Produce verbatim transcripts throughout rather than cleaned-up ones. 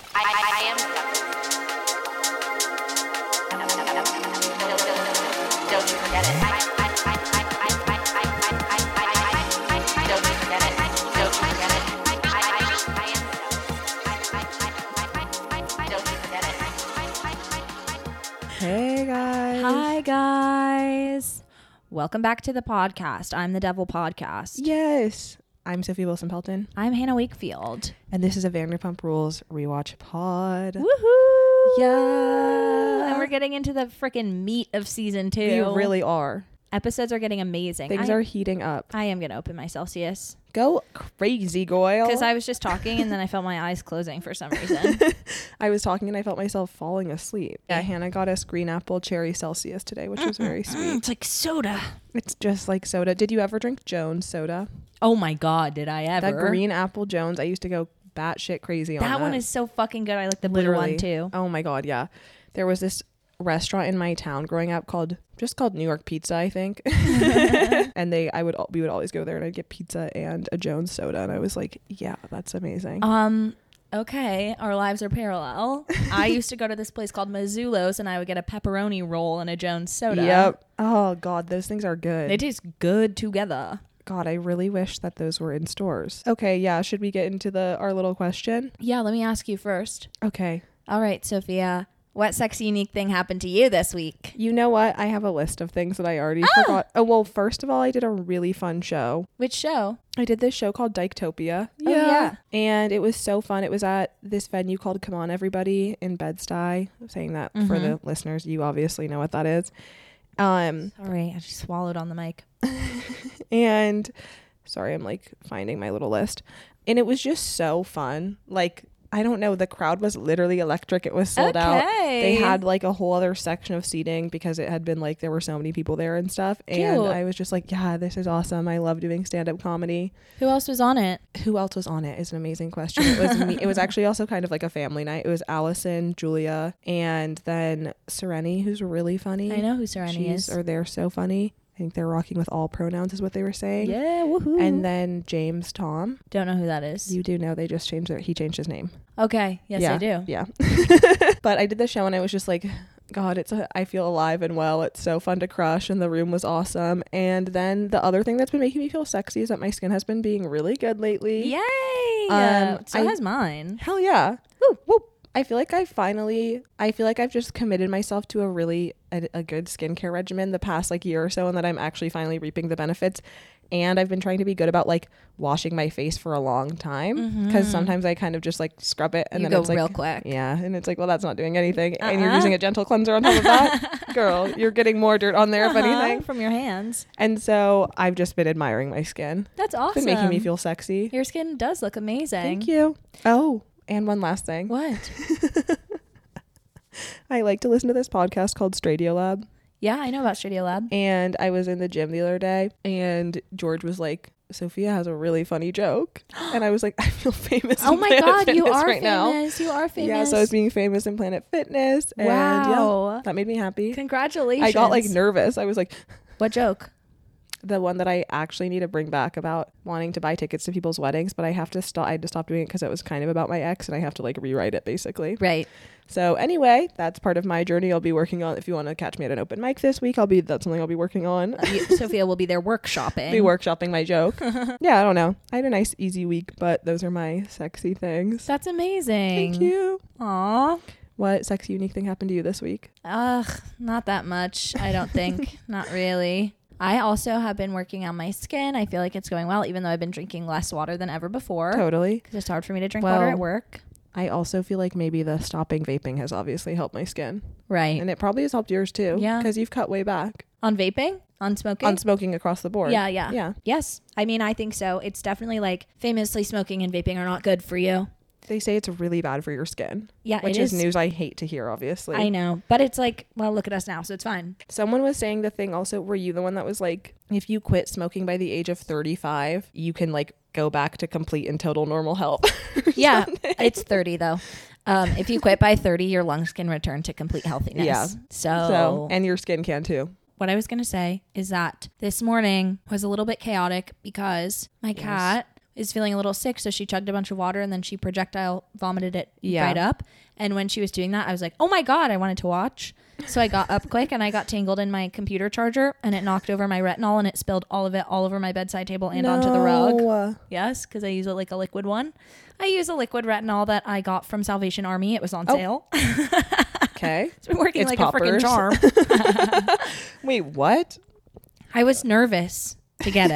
I, I, I am the Don't you forget it. I, I, I, I, I, I, I, I, I, I, don't you forget it. Don't you forget it. I, I, I, I am the I, I, I, I, don't you forget it. Hey guys. Hi guys. Welcome back to the podcast. I'm the Devil Podcast. Yes. I'm Sophie Wilson Pelton. I'm Hannah Wakefield. And this is a Vanderpump Rules rewatch pod. Woohoo! Yeah. And we're getting into the freaking meat of season two. We really are. Episodes are getting amazing. Things I, are heating up. I am going to open my Celsius. Go crazy, Goyle. Because I was just talking and then I felt my eyes closing for some reason. I was talking and I felt myself falling asleep. Yeah, Hannah got us green apple cherry Celsius today, which was very sweet. It's like soda. It's just like soda. Did you ever drink Jones soda? Oh my God, did I ever? That green apple Jones, I used to go batshit crazy on that. That one is so fucking good. I like the blue Literally. one too. Oh my God, yeah. There was this restaurant in my town growing up called just called New York Pizza, I think. And they I would we would always go there and I'd get pizza and a Jones soda and I was like, yeah, that's amazing. Um okay, our lives are parallel. I used to go to this place called Mazzulo's and I would get a pepperoni roll and a Jones soda. Yep. Oh God, those things are good. They taste good together. God, I really wish that those were in stores. Okay, yeah, should we get into the our little question? Yeah, let me ask you first. Okay. All right, Sophia. What sexy unique thing happened to you this week? You know what? I have a list of things that I already Oh! forgot. Oh, well, first of all, I did a really fun show. Which show? I did this show called Dyketopia. Oh, yeah. And it was so fun. It was at this venue called Come On Everybody in Bed-Stuy. I'm saying that for Mhm. the listeners. You obviously know what that is. Um, Sorry, I just swallowed on the mic. and sorry, I'm like finding my little list. And it was just so fun. Like, I don't know. The crowd was literally electric. It was sold out. They had like a whole other section of seating because it had been like there were so many people there and stuff. And Cute. I was just like, yeah, this is awesome. I love doing stand-up comedy. Who else was on it? Who else was on it is an amazing question. It was me. It was actually also kind of like a family night. It was Allison, Julia, and then Sereni, who's really funny. I know who Sereni She's, is. Or they're so funny. I think they're rocking with all pronouns is what they were saying. Yeah, woohoo. And then James Tom. Don't know who that is. You do know they just changed their, he changed his name. Okay, yes yeah, I do. Yeah. But I did the show and I was just like, God, it's a, I feel alive and well. It's so fun to crush and the room was awesome. And then the other thing that's been making me feel sexy is that my skin has been being really good lately. Yay! Um, so I- has mine. Hell yeah. Woo, woo. I feel like I finally, I feel like I've just committed myself to a really, a, a good skincare regimen the past like year or so and that I'm actually finally reaping the benefits. And I've been trying to be good about like washing my face for a long time because Mhm. sometimes I kind of just like scrub it and You then go it's like, real quick. yeah. And it's like, well, that's not doing anything. And you're Uh-uh. using a gentle cleanser on top of that. Girl, you're getting more dirt on there, if Uh-huh, anything. from your hands. And so I've just been admiring my skin. That's It's awesome. been making me feel sexy. Your skin does look amazing. Thank you. Oh, and one last thing. What? I like to listen to this podcast called Stradio Lab. Yeah, I know about Studio Lab. And I was in the gym the other day and George was like, Sophia has a really funny joke. And I was like, I feel famous Oh in my Planet God, you Fitness are right now. famous. You are famous. Yeah, so I was being famous in Planet Fitness. And Wow. yeah, that made me happy. Congratulations. I got like nervous. I was like, What joke? the one that I actually need to bring back about wanting to buy tickets to people's weddings, but I have to stop. I had to stop doing it because it was kind of about my ex and I have to like rewrite it basically. Right. So anyway, that's part of my journey. I'll be working on, if you want to catch me at an open mic this week, I'll be, that's something I'll be working on. Uh, you, Sophia will be there workshopping. Be workshopping my joke. Yeah, I don't know. I had a nice easy week, but those are my sexy things. That's amazing. Thank you. Aw. What sexy unique thing happened to you this week? Ugh, not that much. I don't think. Not really. I also have been working on my skin. I feel like it's going well, even though I've been drinking less water than ever before. Totally. Because it's hard for me to drink Well, water at work. I also feel like maybe the stopping vaping has obviously helped my skin. Right. And it probably has helped yours too. Yeah. Because you've cut way back On vaping? On smoking? on smoking across the board. Yeah, yeah. Yeah. Yes. I mean, I think so. It's definitely like famously smoking and vaping are not good for you. They say it's really bad for your skin. Yeah, Which it is is. news I hate to hear, obviously. I know. But it's like, well, look at us now. So it's fine. Someone was saying the thing also, were you the one that was like, if you quit smoking by the age of thirty-five, you can like go back to complete and total normal health? Yeah. It's thirty though. Um, if you quit by thirty, your lungs can return to complete healthiness. Yeah. So, So, and your skin can too. what I was going to say is that this morning was a little bit chaotic because my Yes. cat is feeling a little sick, so she chugged a bunch of water and then she projectile vomited it Yeah. right up. And when she was doing that, I was like, oh my God, I wanted to watch. So I got up quick and I got tangled in my computer charger and it knocked over my retinol and it spilled all of it all over my bedside table and onto the rug. No. Yes, because I use it like a liquid one. I use a liquid retinol that I got from Salvation Army. It was on Oh. sale. Okay. It's been working It's like a freaking poppers. charm. Wait, what? I was nervous to get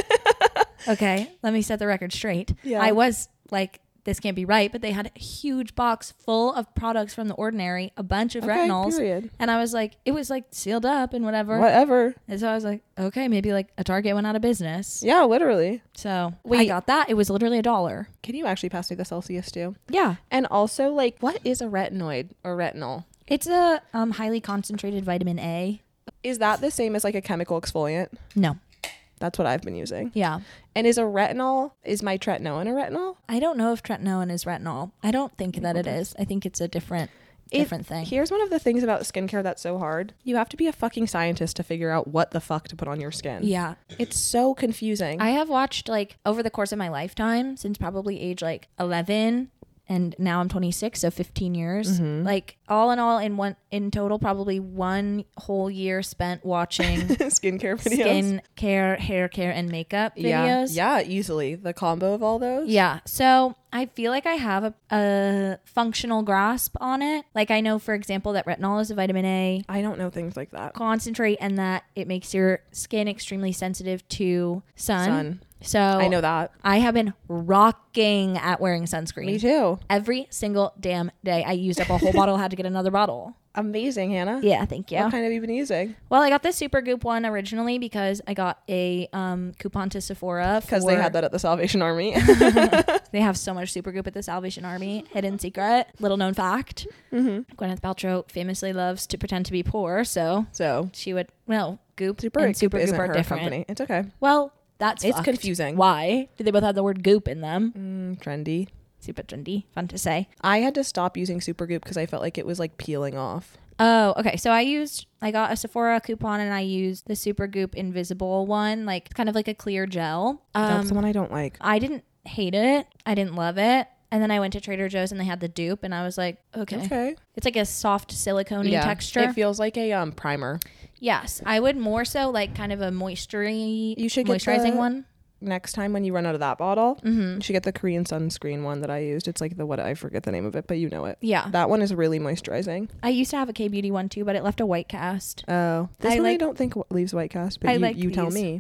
it. Okay, let me set the record straight. Yeah. I was like, this can't be right, but they had a huge box full of products from The Ordinary, a bunch of Okay, retinols. period. And I was like, it was like sealed up and whatever. Whatever. And so I was like, okay, maybe like a Target went out of business. Yeah, literally. So I Wait. got that. It was literally a dollar. Can you actually pass me the Celsius too? Yeah. And also, like, what is a retinoid or retinol? It's a um, highly concentrated vitamin A. Is that the same as like a chemical exfoliant? No. That's what I've been using. Yeah. And is a retinol, is my tretinoin a retinol? I don't know if tretinoin is retinol. I don't think that it is. I think it's a different It- different thing. Here's one of the things about skincare that's so hard. You have to be a fucking scientist to figure out what the fuck to put on your skin. Yeah. It's so confusing. I have watched like over the course of my lifetime since probably age like eleven and now I'm twenty-six, so fifteen years. Mm-hmm. Like all in all in one in total probably one whole year spent watching Skincare videos. skin care, hair care and makeup videos. Yeah, yeah, easily. The combo of all those. Yeah. So I feel like I have a, a functional grasp on it. Like I know, for example, that retinol is a vitamin A I don't know things like that. concentrate and that it makes your skin extremely sensitive to sun. Sun. So I know that. I have been rocking at wearing sunscreen. Me too. Every single damn day. I used up a whole bottle, had to get another bottle. Amazing, Hannah. Yeah, thank you. What kind have you been using? Well, I got the Super Goop one originally because I got a um, coupon to Sephora. Because they had that at the Salvation Army. They have so much Super Goop at the Salvation Army. Hidden secret. Little known fact. Mm-hmm. Gwyneth Paltrow famously loves to pretend to be poor. So So, she would, well, Goop Super, and Super Goop Goop isn't are her different. company. It's okay. Well, that's It's fucked. confusing. Why? Do they both have the word Goop in them? Mm, trendy. Super trendy. Fun to say. I had to stop using Super Goop because I felt like it was like peeling off. Oh, okay. So I used, I got a Sephora coupon and I used the Super Goop Invisible one, like kind of like a clear gel. That's Um, the one I don't like. I didn't hate it. I didn't love it. And then I went to Trader Joe's and they had the dupe and I was like, okay. Okay. It's like a soft silicone Yeah. texture. It feels like a um primer. Yes. I would more so like kind of a moistury, You should get moisturizing the- one. Next time when you run out of that bottle, Mm-hmm. you should get the Korean sunscreen one that I used. It's like the what I forget the name of it, but you know it. Yeah. That one is really moisturizing. I used to have a K-Beauty one too, but it left a white cast. Oh, this I one I like- don't think w- leaves white cast, but I you, like you tell these. me.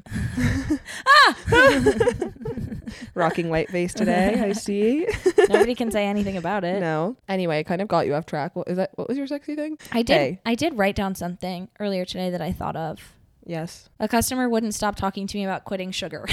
Rocking white face today, I see. Nobody can say anything about it. No. Anyway, it kind of got you off track. What is that? What was your sexy thing? I did. Hey. I did write down something earlier today that I thought of. Yes. A customer wouldn't stop talking to me about quitting sugar.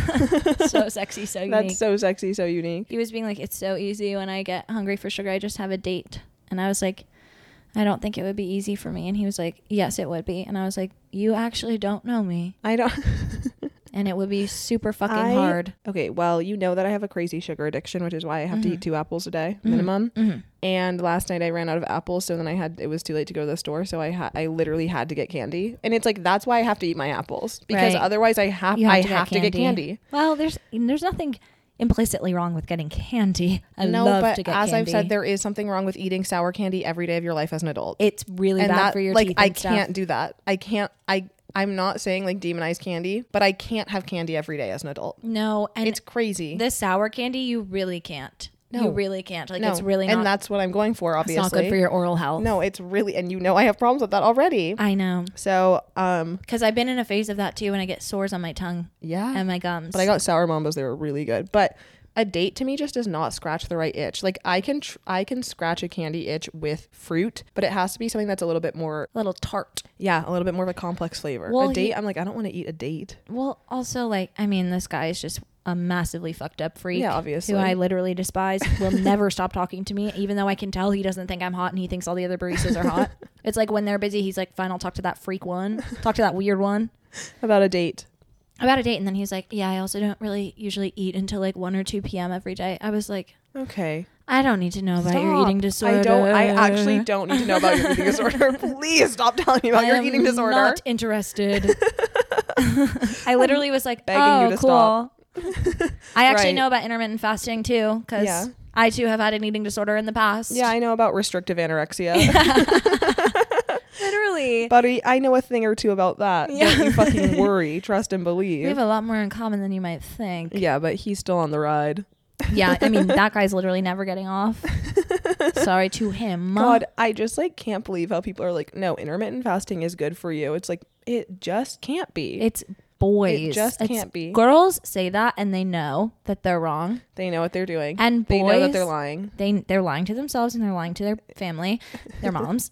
So sexy, so unique. That's so sexy, so unique. He was being like, it's so easy when I get hungry for sugar. I just have a date. And I was like, I don't think it would be easy for me. And he was like, yes, it would be. And I was like, you actually don't know me. I don't. And it would be super fucking I- hard. Okay, well, you know that I have a crazy sugar addiction, which is why I have to Mhm. eat two apples a day Mhm. minimum. Mhm. And last night I ran out of apples, so then I had it was too late to go to the store, so I had I literally had to get candy. And it's like that's why I have to eat my apples because Right. otherwise I have, You have I to get have to get candy. candy. Well, there's there's nothing implicitly wrong with getting candy. I no, love but to get as candy. I've said, there is something wrong with eating sour candy every day of your life as an adult. It's really and bad that, for your like teeth I and stuff. can't do that. I can't. I I'm not saying like demonize candy, but I can't have candy every day as an adult. No, and It's crazy. the sour candy, you really can't. No. You really can't. Like no, it's really not. and that's what I'm going for. it's Obviously, not good for your oral health. No, it's really, and you know I have problems with that already. I know. So, um, Because I've been in a phase of that too when I get sores on my tongue yeah. and my gums. But I got sour mambos. They were really good. But a date to me just does not scratch the right itch. Like I can, tr- I can scratch a candy itch with fruit, but it has to be something that's a little bit more, a little tart. yeah, a little bit more of a complex flavor. Well, a date, he- I'm like, I don't want to eat a date. Well, also, like, I mean, this guy is just a massively fucked up freak. Yeah, obviously. Who I literally despise. Will never stop talking to me, even though I can tell he doesn't think I'm hot and he thinks all the other baristas are hot. It's like when they're busy, he's like, fine, I'll talk to that freak one. Talk to that weird one. About a date. About a date. And then he's like, yeah, I also don't really usually eat until like one or two p.m. every day. I was like, Okay. I don't need to know about your Stop. eating disorder. I don't, I actually don't need to know about your eating disorder. Please stop telling me about I your am eating disorder. Not interested. I literally was like, begging oh, you to cool. stop. I actually Right. know about intermittent fasting too, because Yeah. I too have had an eating disorder in the past. Yeah, I know about restrictive anorexia. Literally. Buddy, I know a thing or two about that. Yeah. Don't you fucking worry. Trust and We believe. have a lot more in common than you might think. Yeah, but he's still on the ride. Yeah, I mean, that guy's literally never getting off. Sorry to him. God, I just like can't believe how people are like, no, intermittent fasting is good for you. It's like, it just can't be. It's boys. It just It's- can't be. Girls say that and they know that they're wrong. They know what they're doing. And they know that boys- they're lying. They they're lying to themselves and they're lying to their family, their moms.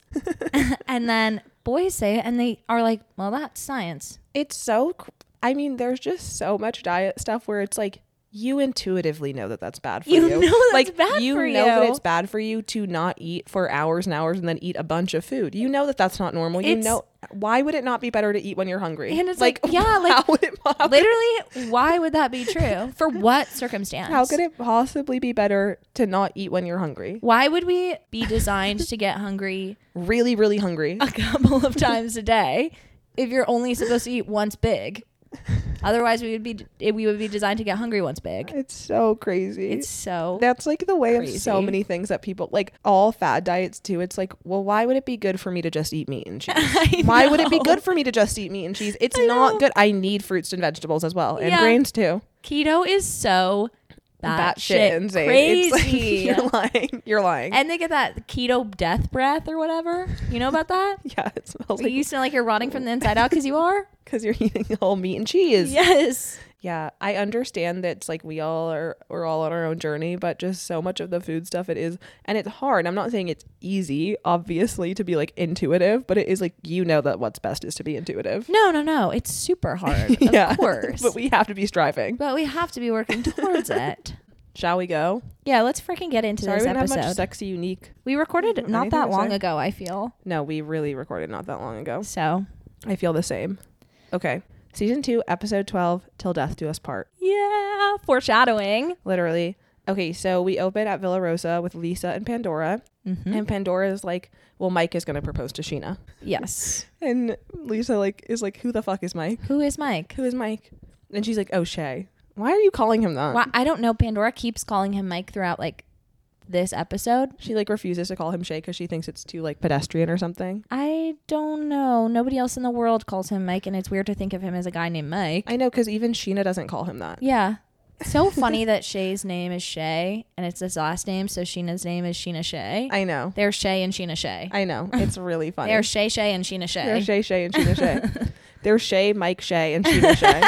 And then boys say it and they are like, well, that's science. It's so, cr- I mean, there's just so much diet stuff where it's like, you intuitively know that that's bad for You you. know that's like, bad you for know that you. it's bad for you to not eat for hours and hours and then eat a bunch of food. You know that that's not normal. You It's- know, why would it not be better to eat when you're hungry? And it's like, yeah, like, how would it, how, Literally, why would that be true? For what circumstance? how could it possibly be better to not eat when you're hungry? Why would we be designed to get hungry Really, really hungry. a couple of times a day if you're only supposed to eat once big? Otherwise, we would be we would be designed to get hungry once big. It's so crazy. It's so That's like the way of so crazy. many things that people like, all fad diets too. It's like, well, why would it be good for me to just eat meat and cheese? I Why would it be know. good for me to just eat meat and cheese? It's I not know. good. I need fruits and vegetables as well, and Yeah. grains too. Keto is so Bat batshit shit insane. crazy. It's like, you're lying. You're lying. And they get that keto death breath or whatever. You know about that? yeah, it smells You like smell like you're rotting from the inside out because you are? because you're eating whole meat and cheese. Yes. Yeah, I understand that it's like we all are we're all on our own journey, but just so much of the food stuff it is, and it's hard. I'm not saying it's easy, obviously, to be like intuitive, but it is like, you know that what's best is to be intuitive. No, no, no. It's super hard. yeah, Of course. but we have to be striving. But we have to be working towards it. Shall we go? Yeah, let's freaking get into Sorry, this we didn't episode. have much sexy, unique. We recorded Anything not that to long say? ago, I feel. No, we really recorded not that long ago. So, I feel the same. Okay, season two, episode twelve, Till Death Do Us Part. yeah, foreshadowing. Literally. Okay, so we open at Villa Rosa with Lisa and Pandora. Mm-hmm. And Pandora is like, well, Mike is going to propose to Sheena. Yes. And Lisa like is like, who the fuck is Mike? Who is Mike? Who is Mike? And she's like, oh, Shay. Why are you calling him that? Well, I don't know. Pandora keeps calling him Mike throughout like this episode. She like refuses to call him Shay because she thinks it's too like pedestrian or something. I don't know. Nobody else in the world calls him Mike, and it's weird to think of him as a guy named Mike. I know, because even Sheena doesn't call him that. Yeah. So funny that Shay's name is Shay, and it's his last name, so Sheena's name is Sheena Shay. I know. They're Shay and Sheena Shay. I know. It's really funny. They're Shay Shay and Sheena Shay. They're Shay Shay and Sheena Shay. They're Shay, Mike Shay, and Sheena Shay.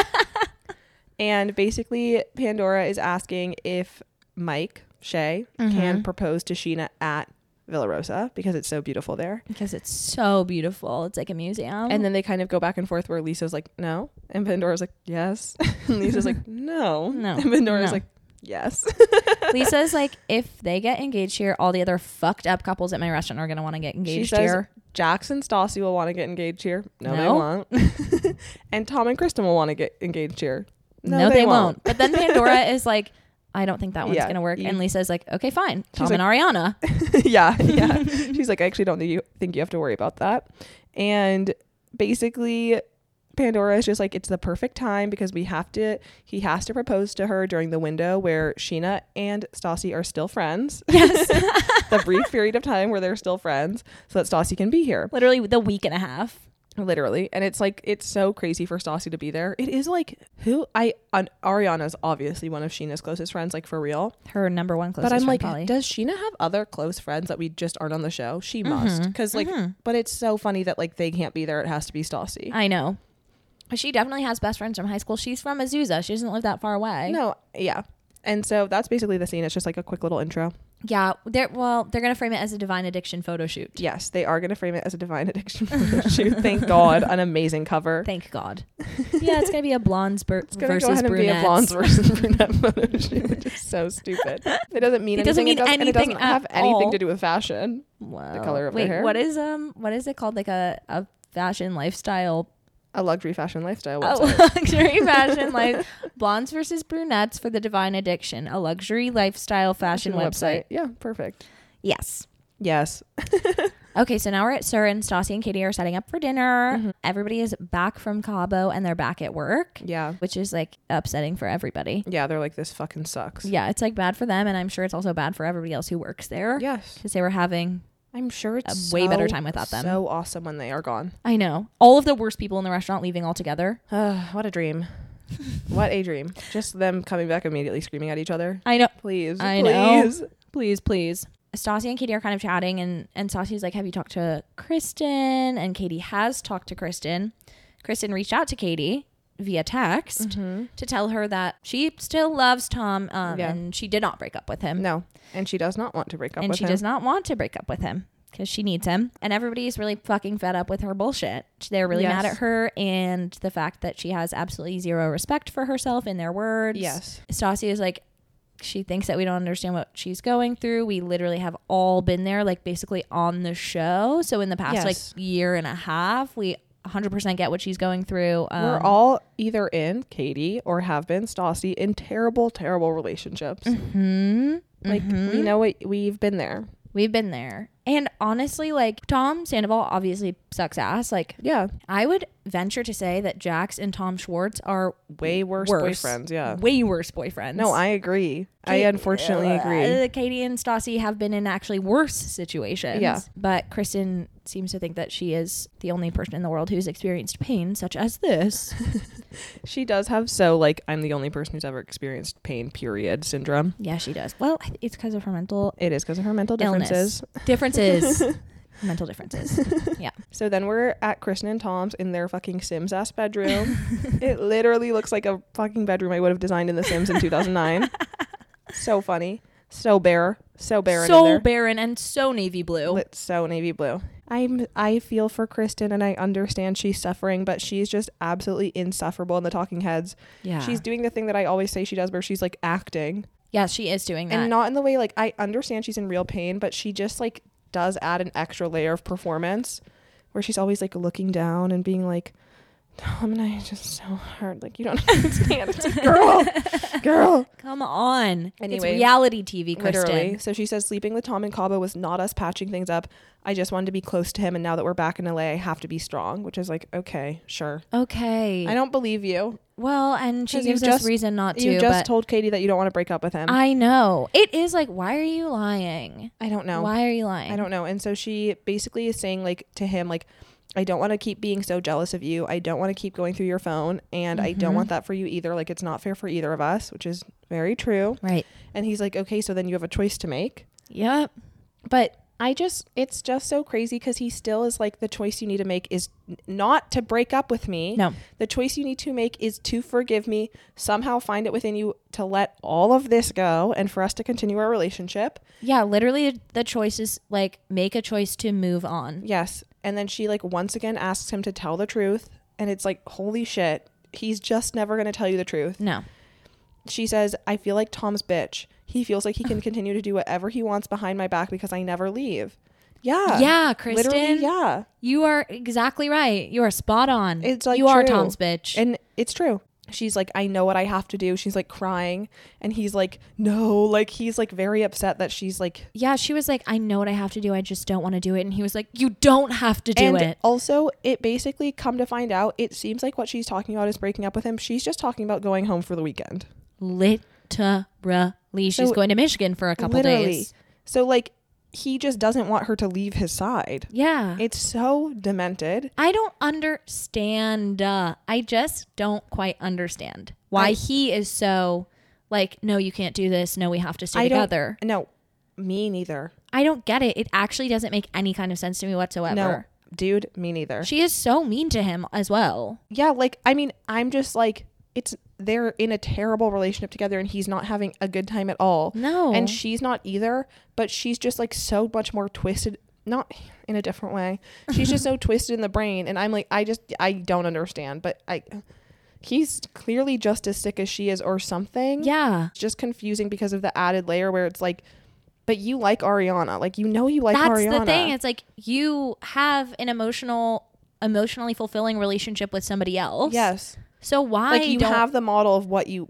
And basically, Pandora is asking if Mike Shay Mm-hmm. can propose to Sheena at Villa Rosa because it's so beautiful there. Because it's so beautiful. It's like a museum. And then they kind of go back and forth where Lisa's like, no. And Pandora's like, yes. And Lisa's like, no. No. And Pandora's No. like, yes. Lisa's like, if they get engaged here, all the other fucked up couples at my restaurant are going to want to get She engaged says here. Jax and Stassi will want to get engaged here. No, they No. won't. And Tom and Kristen will want to get engaged here. No, they, won't. But then Pandora is like, I don't think that one's Yeah, going to work. you- And Lisa's like, okay, fine. Tom like- and Ariana. yeah, yeah. She's like, I actually don't think you think you have to worry about that. And basically, Pandora is just like, it's the perfect time because we have to. He has to propose to her during the window where Sheena and Stassi are still friends. Yes. The brief period of time where they're still friends, so that Stassi can be here. Literally the week and a half. Literally. And it's like, it's so crazy for Stassi to be there. It is like, who I uh, Ariana's obviously one of Sheena's closest friends, like for real. Her number one closest But I'm friend, like, probably. does Sheena have other close friends that we just aren't on the show? She must. Mhm. Because like, Mhm. but it's so funny that like they can't be there. It has to be Stassi. I know. She definitely has best friends from high school. She's from Azusa. She doesn't live that far away. No, yeah. And so that's basically the scene. It's just like a quick little intro. Yeah. They're well, they're gonna frame it as a divine addiction photo shoot. Yes, they are going to frame it as a divine addiction photo shoot. Thank God. An amazing cover. Thank God. Yeah, it's gonna be a blondes ber- It's going to versus go ahead and brunettes. be a blondes versus brunette photo shoot, which is so stupid. It doesn't mean It doesn't anything. mean it doesn't, and it anything doesn't have at anything all. to do with fashion. Wow. The color of Wait, their hair. what is um what is it called? Like a, a fashion lifestyle A luxury fashion lifestyle a website. luxury fashion like blondes versus brunettes for the divine addiction. A luxury lifestyle fashion website. Yeah, perfect. Yes. Yes. Okay, so now we're at Sir, and Stassi and Katie are setting up for dinner. Mm-hmm. Everybody is back from Cabo and they're back at work. Yeah. Which is like upsetting for everybody. Yeah, they're like, this fucking sucks. Yeah, it's like bad for them, and I'm sure it's also bad for everybody else who works there. Yes. Because they were having I'm sure it's a way so, better time without them. So awesome when they are gone. I know. All of the worst people in the restaurant leaving altogether. Uh, what a dream. What a dream. Just them coming back immediately screaming at each other. I know. Please. I please. know. Please, please. Stassi and Katie are kind of chatting, and, and Stassi's like, have you talked to Kristen? And Katie has talked to Kristen. Kristen reached out to Katie via text Mm-hmm. to tell her that she still loves Tom, um, Yeah. and she did not break up with him. No. And she does not want to break up and with she him. does not want to break up with him because she needs him. And everybody's really fucking fed up with her bullshit. They're really Yes. mad at her and the fact that she has absolutely zero respect for herself in their words. Yes. Stassi is like, she thinks that we don't understand what she's going through. We literally have all been there, like basically on the show. So in the past Yes. like year and a half, we one hundred percent get what she's going through. Um, We're all either in, Katie, or have been, Stassi, in terrible, terrible relationships. hmm Like, we know it. We've been there. We've been there. And honestly, like, Tom Sandoval obviously sucks ass. Like, Yeah. I would venture to say that Jax and Tom Schwartz are Way worse, worse boyfriends. Yeah. way worse boyfriends. No, I agree. I Kate- unfortunately uh, agree. Katie and Stassi have been in actually worse situations. Yeah. But Kristen seems to think that she is the only person in the world who's experienced pain such as this. She does have so, like, I'm the only person who's ever experienced pain, period, syndrome. Yeah, she does. Well, I th- it's because of her mental It is because of her mental illness. differences. Differences. Mental differences. Yeah. So then we're at Kristen and Tom's in their fucking Sims ass bedroom. It literally looks like a fucking bedroom I would have designed in The Sims in two thousand nine. So funny. So bare. So barren in So there. barren and so navy blue. Lit so navy blue. I'm I feel for Kristen and I understand she's suffering, but she's just absolutely insufferable in the talking heads. Yeah. She's doing the thing that I always say she does where she's like acting. Yeah, she is doing that. And not in the way like I understand she's in real pain, but she just like does add an extra layer of performance where she's always like looking down and being like, Tom and I just so hard. Like, you don't understand. It's like, girl, girl. Come on. Anyway, it's reality T V, Kristen. Literally. So she says sleeping with Tom in Cabo was not us patching things up. I just wanted to be close to him. And now that we're back in L A, I have to be strong, which is like, okay, sure. Okay. I don't believe you. Well, and she 'Cause gives you've us just- reason not to. You just but told Katie that you don't want to break up with him. I know. It is like, why are you lying? I don't know. Why are you lying? I don't know. And so she basically is saying like to him, like, I don't want to keep being so jealous of you. I don't want to keep going through your phone. And I don't Mhm. want that for you either. Like, it's not fair for either of us, which is very true. Right. And he's like, okay, so then you have a choice to make. Yep. But I just, it's just so crazy because he still is like, the choice you need to make is n- not to break up with me. No. The choice you need to make is to forgive me, somehow find it within you to let all of this go and for us to continue our relationship. Yeah, literally the choice is like, make a choice to move on. Yes. And then she like once again asks him to tell the truth. And it's like, holy shit, he's just never going to tell you the truth. No. She says, I feel like Tom's bitch. He feels like he can continue to do whatever he wants behind my back because I never leave. Yeah. Yeah, Kristen. Literally, yeah. You are exactly right. You are spot on. It's like you are true. Tom's bitch. And it's true. She's like, I know what I have to do. She's like crying. And he's like, no, like he's like very upset that she's like. yeah, she was like, I know what I have to do. I just don't want to do it. And he was like, you don't have to do and it. also, it basically come to find out, it seems like what she's talking about is breaking up with him. She's just talking about going home for the weekend. Literally. She's So, going to Michigan for a couple Literally. days. So like, he just doesn't want her to leave his side. Yeah. It's so demented. I don't understand. Uh, I just don't quite understand why I- he is so like, no, you can't do this. No, we have to stay I don't- together. No, me neither. I don't get it. It actually doesn't make any kind of sense to me whatsoever. No, dude, me neither. She is so mean to him as well. Yeah, like, I mean, I'm just like, it's, they're in a terrible relationship together and he's not having a good time at all. No. And she's not either, but she's just like so much more twisted, not in a different way. She's just so twisted in the brain. And I'm like, I just, I don't understand, but I, he's clearly just as sick as she is or something. Yeah. It's just confusing because of the added layer where it's like, but you like Ariana. Like, you know, you like That's Ariana. the thing. It's like you have an emotional, emotionally fulfilling relationship with somebody else. Yes. So why Like, you don't have the model of what you, what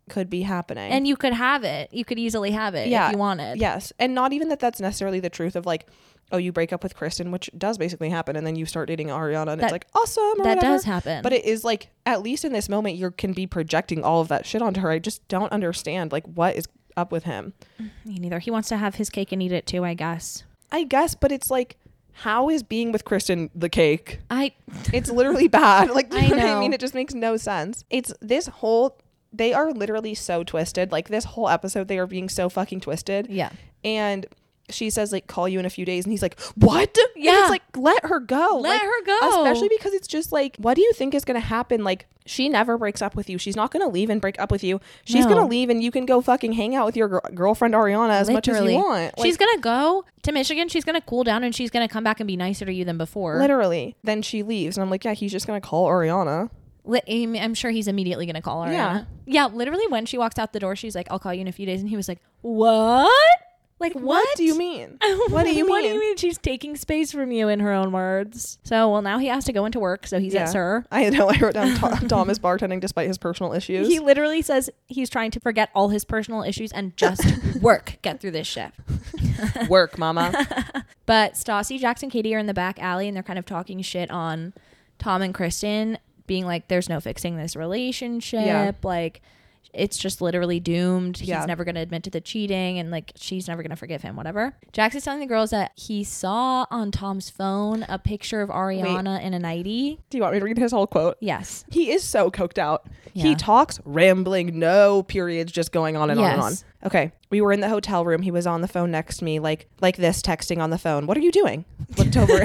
could be happening. And you could have it. You could easily have it yeah, if you wanted. Yes. And not even that that's necessarily the truth of like, oh, you break up with Kristen, which does basically happen, and then you start dating Ariana, and that, it's like awesome. Or that whatever. does happen. But it is like, at least in this moment, you can be projecting all of that shit onto her. I just don't understand like what is up with him. Me neither. He wants to have his cake and eat it too, I guess. I guess, but it's like, how is being with Kristen the cake? I. It's literally bad. Like, do you I know what I know. mean? It just makes no sense. It's this whole. They are literally so twisted. Like this whole episode, they are being so fucking twisted. Yeah. And she says like, call you in a few days, and he's like, what? Yeah. And it's like, let her go. Let like, her go. Especially because it's just like, what do you think is going to happen? Like, she never breaks up with you. She's not going to leave and break up with you. She's No. going to leave, and you can go fucking hang out with your gr- girlfriend Ariana as Literally. much as you want. Like, She's going to go to Michigan. She's going to cool down, and she's going to come back and be nicer to you than before. literally. Then she leaves, and I'm like, yeah, he's just going to call Ariana. Li- I'm I'm sure he's immediately going to call her. Yeah. Yeah. Literally, when she walks out the door, she's like, I'll call you in a few days. And he was like, what? Like, what? What do you mean? What do you mean? What do you mean? She's taking space from you, in her own words. So, well, now he has to go into work. So he's Yeah. at Sir. I know. I wrote down Tom, Tom is bartending despite his personal issues. He literally says he's trying to forget all his personal issues and just work, get through this shift. Work, mama. But Stassi, Jax, and Katie are in the back alley, and they're kind of talking shit on Tom and Kristen, being like, there's no fixing this relationship. Yeah. Like, it's just literally doomed. He's Yeah. never going to admit to the cheating, and like, she's never going to forgive him, whatever. Jax is telling the girls that he saw on Tom's phone a picture of Ariana in a nightie. Do you want me to read his whole quote? Yes. He is so coked out. Yeah. He talks rambling, no periods, just going on and on and on. Yes. Okay. We were in the hotel room. He was on the phone next to me, like like this, texting on the phone. What are you doing? Looked over.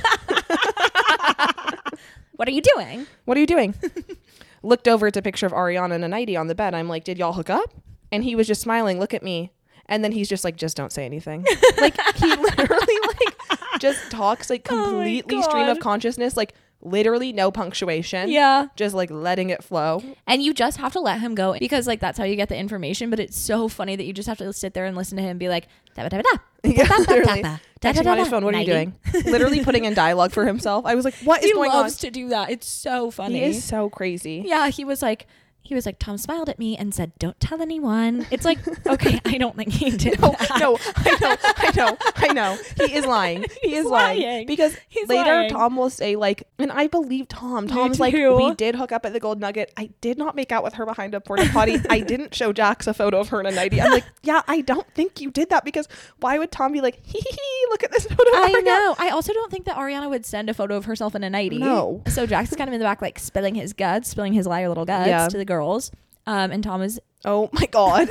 What are you doing? What are you doing? Looked over at a picture of Ariana in a nightie on the bed. I'm like, did y'all hook up? And he was just smiling. Look at me. And then he's just like, just don't say anything. Like he literally like just talks like Oh my completely stream of God. consciousness, like literally no punctuation. Yeah. Just like letting it flow. And you just have to let him go, because like that's how you get the information. But it's so funny that you just have to sit there and listen to him be like, da da da da. Yeah, literally. da, Texting da, on his da, phone. What are you nightie. doing? Literally putting in dialogue for himself. I was like, what is He going loves on? to do that. It's so funny. He is so crazy. Yeah, he was like, he was like, Tom smiled at me and said, don't tell anyone. It's like, okay, I don't think he did No, that. no, I know, I know, I know. He is lying. He He's is lying. lying. Because He's later lying. Tom will say like, and I believe Tom. Tom's like, too. we did hook up at the Gold Nugget. I did not make out with her behind a porta potty. I didn't show Jax a photo of her in a nightie. I'm like, yeah, I don't think you did that, because why would Tom be like, hee hee hee, look at this photo of I Ariana? know. I also don't think that Ariana would send a photo of herself in a nightie. No. So Jax is kind of in the back, like spilling his guts, spilling his liar little guts Yeah. to the girls. Um, and Tom is, Oh my God.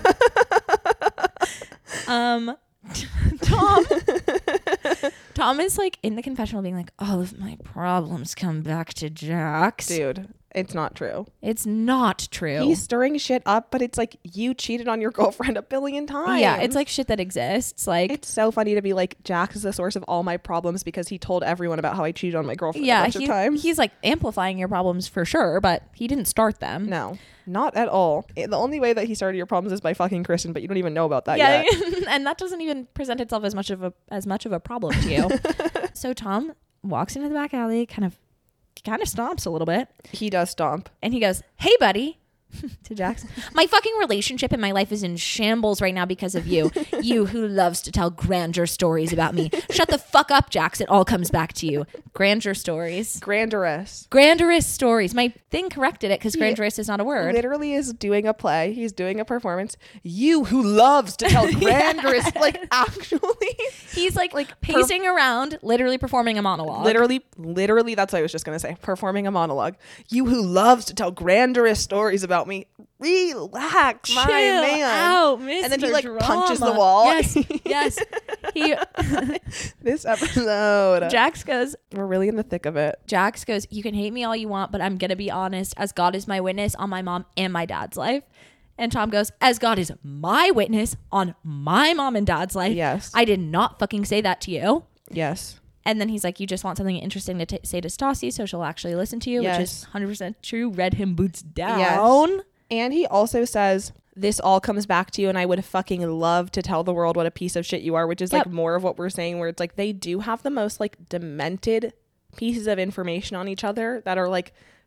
um, Tom, Tom is like in the confessional being like, all of my problems come back to Jax. Dude, it's not true. It's not true. He's stirring shit up, but it's like, you cheated on your girlfriend a billion times. Yeah, it's like shit that exists. Like, it's so funny to be like, Jax is the source of all my problems because he told everyone about how I cheated on my girlfriend a yeah, bunch he- of times. he's like amplifying your problems for sure, but he didn't start them. No, not at all. It- the only way that he started your problems is by fucking Kristen, but you don't even know about that Yeah, yet. and that doesn't even present itself as much of a as much of a problem to you. So Tom walks into the back alley, kind of kind of stomps a little bit, He does stomp. and he goes, "Hey, buddy." To Jax, my fucking relationship in my life is in shambles right now because of you. You who loves to tell grandeur stories about me. Shut the fuck up, Jax. It all comes back to you. Grandeur stories. Grandiorous. Grandiorous stories. My thing corrected it because He grandiorous is not a word. Literally is doing a play. He's doing a performance. You who loves to tell grandiorous, like actually, He's like, Like, like pacing around, literally performing a monologue. literally, literally, that's what I was just going to say. Performing a monologue. You who loves to tell grandiorous stories about me. Relax, my Chill man. out, And then he Mister like Drama. punches the wall. Yes, yes. He This episode. Jax goes. We're really in the thick of it. Jax goes. You can hate me all you want, but I'm gonna be honest. As God is my witness on my mom and my dad's life. And Tom goes, as God is my witness on my mom and dad's life. Yes. I did not fucking say that to you. Yes. And then he's like, you just want something interesting to t- say to Stassi, so she'll actually listen to you, Yes. which is one hundred percent true. Read him boots down. Yes. And he also says, this all comes back to you, and I would fucking love to tell the world what a piece of shit you are, which is Yep. like more of what we're saying, where it's like they do have the most like demented pieces of information on each other that are like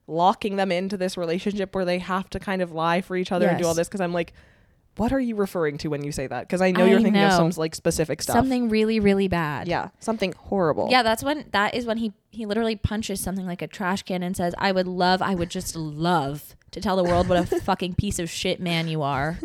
locking them into this relationship where they have to kind of lie for each other yes. and do all this. Because I'm like, what are you referring to when you say that? Because I know you're I thinking know. of some like specific stuff. Something really, really bad. Yeah. Something horrible. Yeah. That's when, that is when he, he literally punches something like a trash can and says, I would love, I would just love to tell the world what a fucking piece of shit man you are.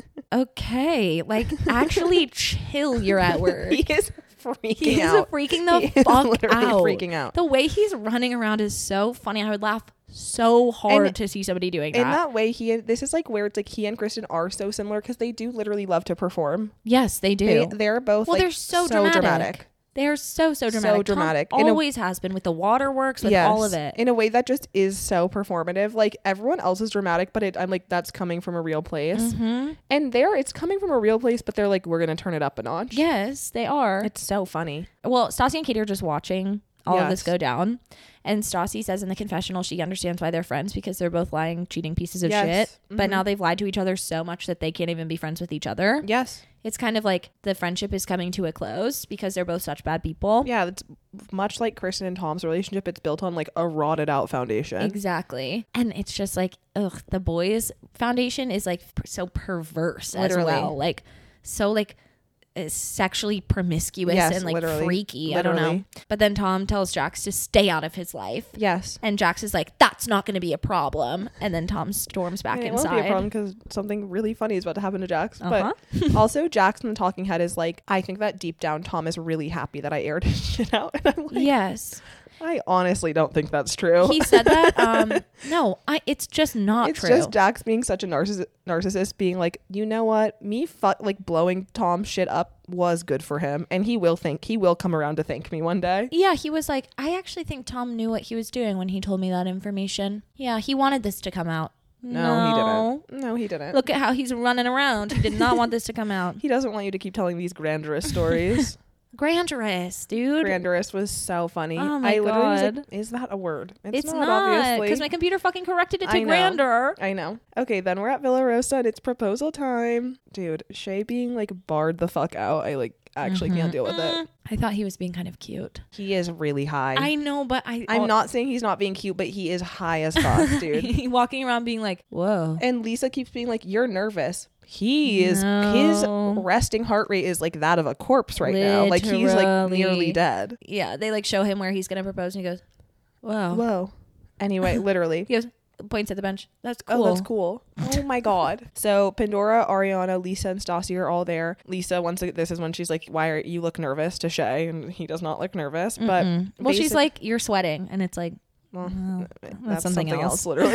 Okay. Like, actually chill. You're at work. He is freaking he out. He's freaking the he fuck out. freaking out. The way he's running around is so funny. I would laugh so hard and to see somebody doing that. In that way, he this is like where it's like he and Kristen are so similar because they do literally love to perform. Yes, they do. They, they're both well, like, they're so, so dramatic. dramatic. They're so so dramatic. So dramatic. Tom always a, has been with the waterworks, with yes, all of it. In a way that just is so performative. Like everyone else is dramatic, but it, I'm like that's coming from a real place. Mm-hmm. And there, it's coming from a real place, but they're like, we're gonna turn it up a notch. Yes, they are. It's so funny. Well, Stassi and Katie are just watching all yes. of this go down. And Stassi says in the confessional she understands why they're friends because they're both lying, cheating pieces of yes. shit. Mm-hmm. But now they've lied to each other so much that they can't even be friends with each other. Yes. It's kind of like the friendship is coming to a close because they're both such bad people. Yeah, it's much like Kristen and Tom's relationship. It's built on like a rotted out foundation. Exactly. And it's just like, ugh, the boys' foundation is like per- so perverse Literally. as well. Like, so like... is sexually promiscuous yes, and like literally. freaky. Literally. I don't know. But then Tom tells Jax to stay out of his life. Yes. And Jax is like, that's not going to be a problem. And then Tom storms back I mean, inside. It won't be a problem because something really funny is about to happen to Jax. Uh-huh. But also Jax in the talking head is like, I think that deep down Tom is really happy that I aired his shit out. And I'm like, yes. I honestly don't think that's true. He said that. Um, no, I. It's just not it's true. It's just Jax being such a narciss- narcissist, being like, you know what, me fuck like blowing Tom's shit up was good for him, and he will think he will come around to thank me one day. Yeah, he was like, I actually think Tom knew what he was doing when he told me that information. Yeah, he wanted this to come out. No, no, he didn't. No, he didn't. Look at how he's running around. He did not want this to come out. He doesn't want you to keep telling these grandiose stories. Grandiose, dude. Grandiose was so funny. Oh my I literally God. was like, is that a word? It's, it's not, not, obviously. Because my computer fucking corrected it to I know. grandeur. I know. Okay, then we're at Villa Rosa and it's proposal time. Dude, Shay being like barred the fuck out. I like actually mm-hmm. can't deal with it. I thought he was being kind of cute. He is really high. I know, but I... I'm not saying he's not being cute, but he is high as fuck, dude. Walking around being like, whoa. And Lisa keeps being like, you're nervous. He is, no. his resting heart rate is like that of a corpse right Literally. now. Like he's like nearly dead. Yeah, they like show him where he's going to propose and he goes, whoa. Whoa. Anyway, literally. He goes, points at the bench. That's cool. Oh, that's cool. Oh my God. So Pandora, Ariana, Lisa, and Stassi are all there. Lisa, once this is when she's like, why are you look nervous to Shay? And he does not look nervous. Mm-mm. But well, she's like, you're sweating. And it's like, well, oh, that's, that's something, something else. else, literally.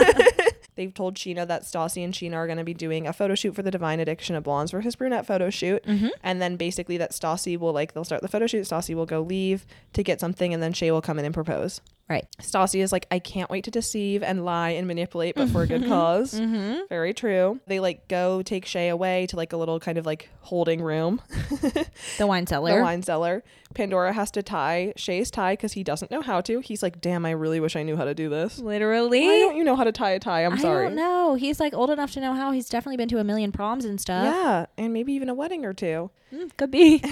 They've told Sheena that Stassi and Sheena are going to be doing a photo shoot for the Divine Addiction of Blondes versus Brunette photo shoot. Mm-hmm. And then basically that Stassi will like, they'll start the photo shoot. Stassi will go leave to get something and then Shay will come in and propose. Right. Stassi is like, I can't wait to deceive and lie and manipulate, but for a good cause. Mm-hmm. Very true. They like go take Shay away to like a little kind of like holding room. The wine cellar. The wine cellar. Pandora has to tie Shay's tie because he doesn't know how to. He's like, damn, I really wish I knew how to do this. Literally. Why don't you know how to tie a tie? I'm I sorry. I don't know. He's like old enough to know how. He's definitely been to a million proms and stuff. Yeah. And maybe even a wedding or two. Mm, could be.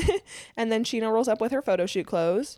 And then Sheena rolls up with her photo shoot clothes.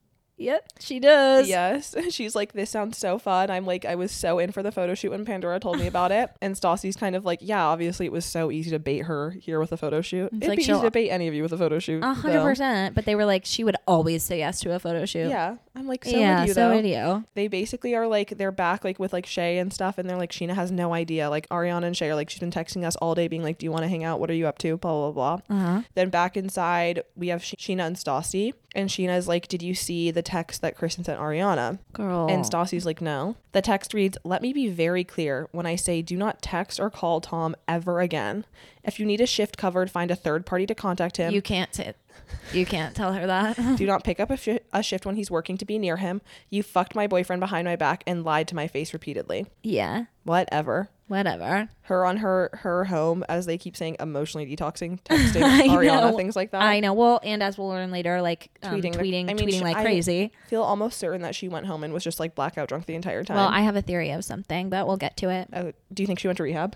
Yep, she does. Yes. She's like, this sounds so fun. I'm like, I was so in for the photo shoot when Pandora told me about it. And Stassi's kind of like, yeah, obviously it was so easy to bait her here with a photo shoot. It's It'd like be easy to bait any of you with a photo shoot. A hundred percent. But they were like, she would always say yes to a photo shoot. Yeah. I'm like, so yeah, would you so though. would you. They basically are like, they're back like with like Shay and stuff. And they're like, Sheena has no idea. Like Ariana and Shay are like, she's been texting us all day being like, do you want to hang out? What are you up to? Blah, blah, blah. Uh-huh. Then back inside, we have Sh- Sheena and Stassi. And Sheena's like, did you see the text that Kristen sent Ariana? Girl. And Stassi's like, no. The text reads, let me be very clear when I say do not text or call Tom ever again. If you need a shift covered, find a third party to contact him. You can't say You can't tell her that. Do not pick up a, sh- a shift when he's working to be near him. You fucked my boyfriend behind my back and lied to my face repeatedly. Yeah. Whatever. Whatever. Her on her her home, as they keep saying, emotionally detoxing, texting Ariana, know. things like that. I know. Well, and as we'll learn later, like um, tweeting, tweeting, I mean, tweeting she, like I crazy. Feel almost certain that she went home and was just like blackout drunk the entire time. Well, I have a theory of something, but we'll get to it. Oh, do you think she went to rehab?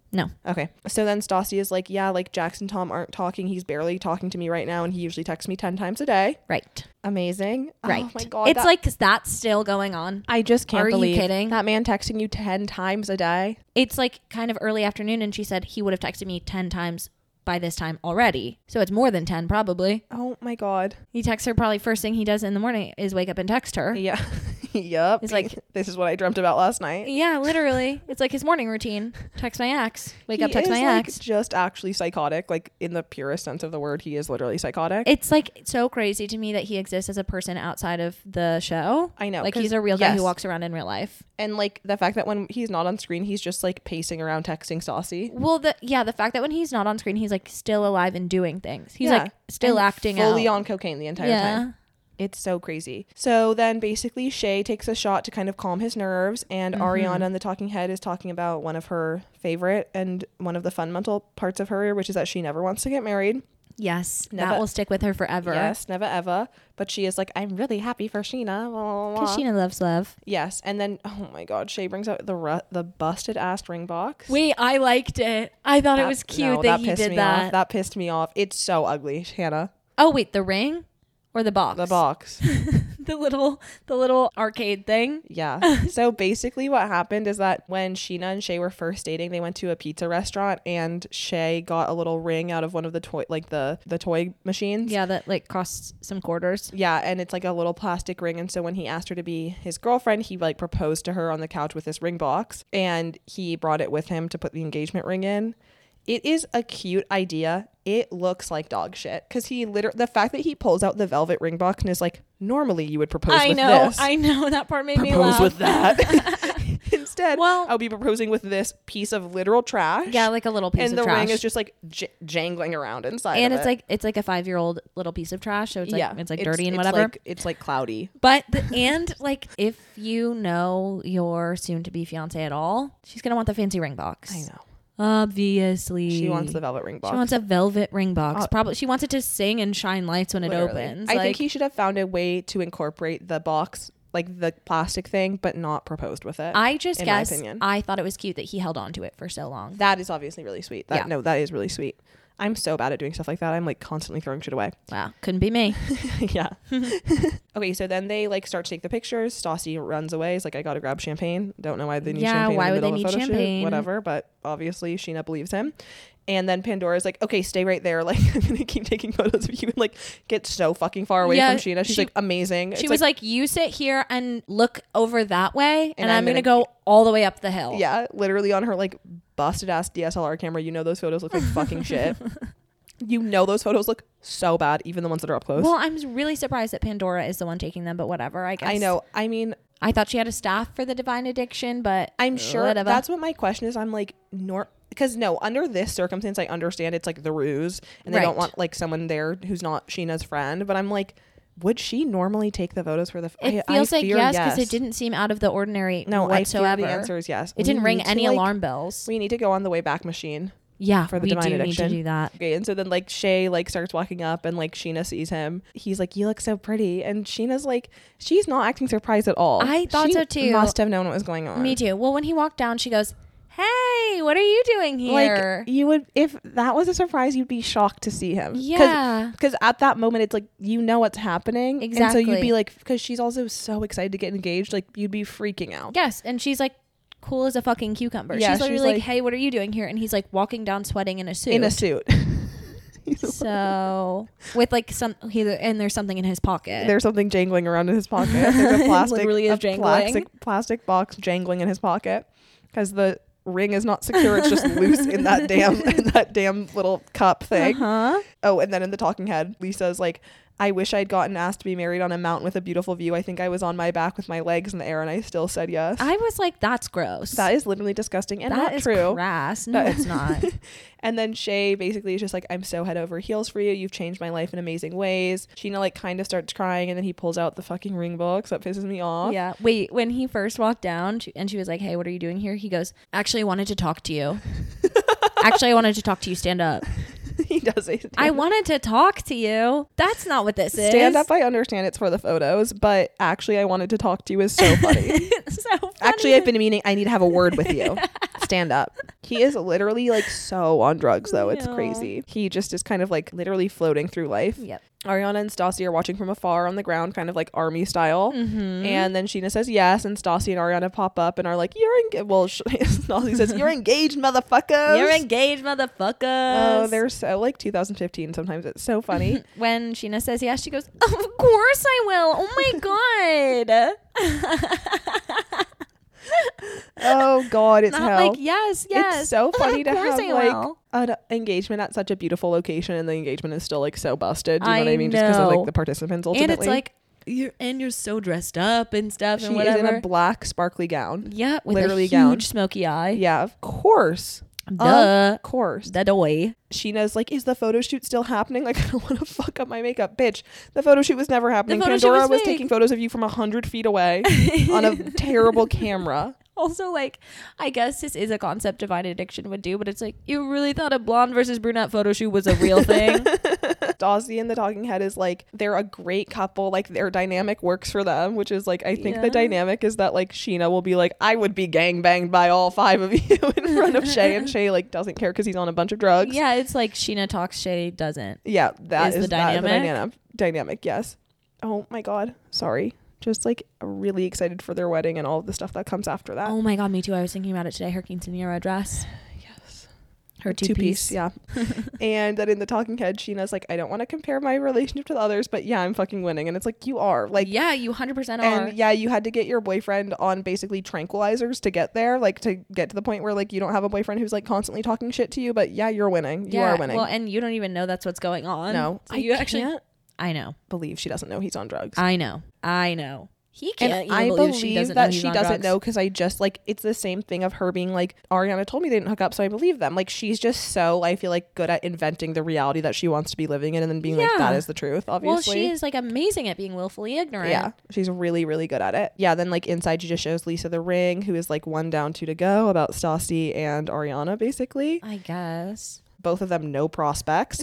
No. Okay. So then Stassi is like, yeah, like Jax and Tom aren't talking. He's barely talking to me right now. And he usually texts me ten times a day. Right. Amazing. Right. Oh my God. It's that- like, that's still going on. I just can't Are you believe kidding? that man texting you ten times a day. It's like kind of early afternoon, and she said he would have texted me ten times by this time already. So it's more than ten probably. Oh my God. He texts her probably first thing he does in the morning is wake up and text her. Yeah. Yup. He's like, this is what I dreamt about last night. Yeah, literally. It's like his morning routine. Text my ex. Wake He up, text is, my like, ex. just actually psychotic. Like in the purest sense of the word, he is literally psychotic. It's like so crazy to me that he exists as a person outside of the show. I know. Like 'cause- he's a real guy yes. who walks around in real life. And like the fact that when he's not on screen, he's just like pacing around texting Stassi. Well, the yeah, the fact that when he's not on screen, he's like still alive and doing things. He's Yeah. like still And acting fully out. on cocaine the entire yeah. time. It's so crazy. So then basically Shay takes a shot to kind of calm his nerves, and Mm-hmm. Ariana in the talking head is talking about one of her favorite and one of the fundamental parts of her, which is that she never wants to get married. Yes, Never- that will stick with her forever. Yes, never ever. But she is like, I'm really happy for Sheena. blah, blah, blah. Because Sheena loves love. Yes, and then oh my God, Shay brings out the ru- the busted ass ring box. Wait, I liked it. I thought it That- was cute no, that, he pissed did me that. Off. That pissed me off. It's so ugly, Hannah. Oh wait, the ring or the box? The box. the little, the little arcade thing. Yeah. So basically what happened is that when Sheena and Shay were first dating, they went to a pizza restaurant and Shay got a little ring out of one of the toy, like the, the toy machines. Yeah, that like costs some quarters. Yeah. And it's like a little plastic ring. And so when he asked her to be his girlfriend, he like proposed to her on the couch with this ring box, and he brought it with him to put the engagement ring in. It is a cute idea. It looks like dog shit because he literally, the fact that he pulls out the velvet ring box and is like, normally you would propose I with know, this. I know that part made me propose laugh. with that. Instead, Well- I'll be proposing with this piece of literal trash. Yeah, like a little piece and of the trash. ring is just like j- jangling around inside. and of it's it. like it's like a five year old little piece of trash, so it's like yeah, it's like dirty and it's whatever. Like, it's like cloudy. But the, and like if you know your soon to be fiance at all, she's gonna want the fancy ring box. I know. Obviously, She wants the velvet ring box. She wants a velvet ring box. Uh, Probably she wants it to sing and shine lights when Literally. it opens. I like, think he should have found a way to incorporate the box, like the plastic thing, but not proposed with it. I just in my guess opinion. I thought it was cute that he held on to it for so long. That is obviously really sweet. That Yeah. no, that is really sweet. I'm so bad at doing stuff like that. I'm like constantly throwing shit away. Wow, couldn't be me. Yeah. Okay, so then they like start to take the pictures. Stassi runs away. He's like, I gotta grab champagne. Don't know why they need Yeah, champagne. why in the would they middle of a need photo shoot. champagne? Whatever, but obviously Sheena believes him. And then Pandora's like, okay, stay right there. Like, I'm gonna keep taking photos of you and like get so fucking far away Yeah, from Sheena. She's she- like amazing. She It's was like, "You sit here and look over that way, and, And I'm, I'm gonna, gonna- go all the way up the hill." yeah, literally on her like busted ass D S L R camera. You know those photos look like fucking shit. You know those photos look so bad, even the ones that are up close. Well, I'm really surprised that Pandora is the one taking them, but whatever. I guess I know. I mean, I thought she had a staff for the Divine Addiction, but I'm sure whatever. that's what my question is. I'm like, nor because no, under this circumstance, I understand it's like the ruse, and they Right. don't want like someone there who's not Sheena's friend. But I'm like, would she normally take the photos for the? F- It I, feels I like fear yes, because it didn't seem out of the ordinary No, whatsoever. I fear the answer is yes. It didn't We ring need to, any like- alarm bells. We need to go on the way back machine. Yeah, for the we Divine do Addiction. need to do that. Okay, and so then like Shay like starts walking up, and like Sheena sees him. He's like, "You look so pretty," and Sheena's like, she's not acting surprised at all. I thought She so, too. Must have known what was going on. Me too. Well, when he walked down, she goes, "Hey, what are you doing here?" Like you would, if that was a surprise, you'd be shocked to see him. Yeah. Because at that moment, it's like you know what's happening, And so Exactly. you'd be like, because she's also so excited to get engaged, like you'd be freaking out. Yes, and she's like cool as a fucking cucumber. Yeah, she's literally she's like, like- "Hey, what are you doing here?" And he's like walking down sweating in a suit. In a suit. So with like some he and there's something in his pocket. There's something jangling around in his pocket. There's a plastic, literally is a jangling. plastic, plastic box jangling in his pocket because the ring is not secure. It's just loose in that damn, in that damn little cup thing. Uh-huh. Oh, and then in the talking head, Lisa's like, I wish I'd gotten asked to be married on a mountain with a beautiful view. I think I was on my back with my legs in the air and I still said yes. I was like, that's gross. That is literally disgusting and That not is true. crass. No, That- it's not. And then Shay basically is just like, I'm so head over heels for you. You've changed my life in amazing ways. Sheena like kind of starts crying and then he pulls out the fucking ring box. That pisses me off. Yeah. Wait, when he first walked down she- and she was like, "Hey, what are you doing here?" He goes, "Actually, I wanted to talk to you. Actually, I wanted to talk to you. Stand up." He does say stand I up. wanted to talk to you. That's not what this is. Stand up, I understand it's for the photos, but actually I wanted to talk to you is so funny. so funny. Actually, I've been meaning I need to have a word with you. stand up. He is literally like so on drugs though. It's No. crazy. He just is kind of like literally floating through life. Yep. Ariana and Stassi are watching from afar on the ground, kind of like army style. Mm-hmm. And then Sheena says yes, and Stassi and Ariana pop up and are like, "You're engaged." Well, sh- Stassi says, "You're engaged, motherfuckers." You're engaged, motherfuckers. Oh, they're so like two thousand fifteen. Sometimes it's so funny. When Sheena says yes, she goes, "Of course I will. Oh my god." Oh God, it's Not hell. like yes, yes. It's so funny Of to course have I like will. an engagement at such a beautiful location, and the engagement is still like so busted. Do you know I what I mean? Just because of know. like the participants ultimately. And it's like you're and you're so dressed up and stuff she and is whatever. in a black sparkly gown. Yeah, with literally a huge gown. smoky eye. Yeah, of course. Duh. Of course. The doy. Sheena's like, "Is the photo shoot still happening? Like, I don't want to fuck up my makeup, bitch. The photo shoot was never happening. photo shoot Pandora was was, fake." taking photos of you from a hundred feet away on a terrible camera." Also, like, I guess this is a concept Divine Addiction would do, but it's like, you really thought a blonde versus brunette photo shoot was a real thing? Stassi and the talking head is like, they're a great couple. Like, their dynamic works for them, which is like, I think Yeah. the dynamic is that like Sheena will be like, "I would be gangbanged by all five of you" in front of Shay, and Shay like doesn't care because he's on a bunch of drugs. Yeah, it's like Sheena talks, Shay doesn't. Yeah, that Is is, the that is the dynamic? dynamic. Dynamic, yes. Oh my God, sorry. Just like really excited for their wedding and all of the stuff that comes after that. Oh my god, me too. I was thinking about it today. Her quinceanera dress. Yes. Her two, Two piece. piece, yeah. And then in the talking head, Sheena's like, "I don't want to compare my relationship to the others, but yeah, I'm fucking winning." And it's like, you are. Like, Yeah, you one hundred percent are. and yeah, you had to get your boyfriend on basically tranquilizers to get there, like to get to the point where like you don't have a boyfriend who's like constantly talking shit to you, but yeah, you're winning. You yeah, are winning. Well, and you don't even know that's what's going on. No, So I you actually. can't I know. believe she doesn't know he's on drugs. I know. I know. He can't And even I believe, believe she doesn't that know he's she on doesn't drugs. know, because I just like, it's the same thing of her being like, "Ariana told me they didn't hook up, so I believe them." Like, she's just so, I feel like, good at inventing the reality that she wants to be living in, and then being like, Yeah. "That is the truth." Obviously, Well, she is like amazing at being willfully ignorant. yeah, she's really, really good at it. Yeah, then like inside, she just shows Lisa the ring, who is like one down, two to go, about Stassi and Ariana, basically. I guess. Both of them no prospects.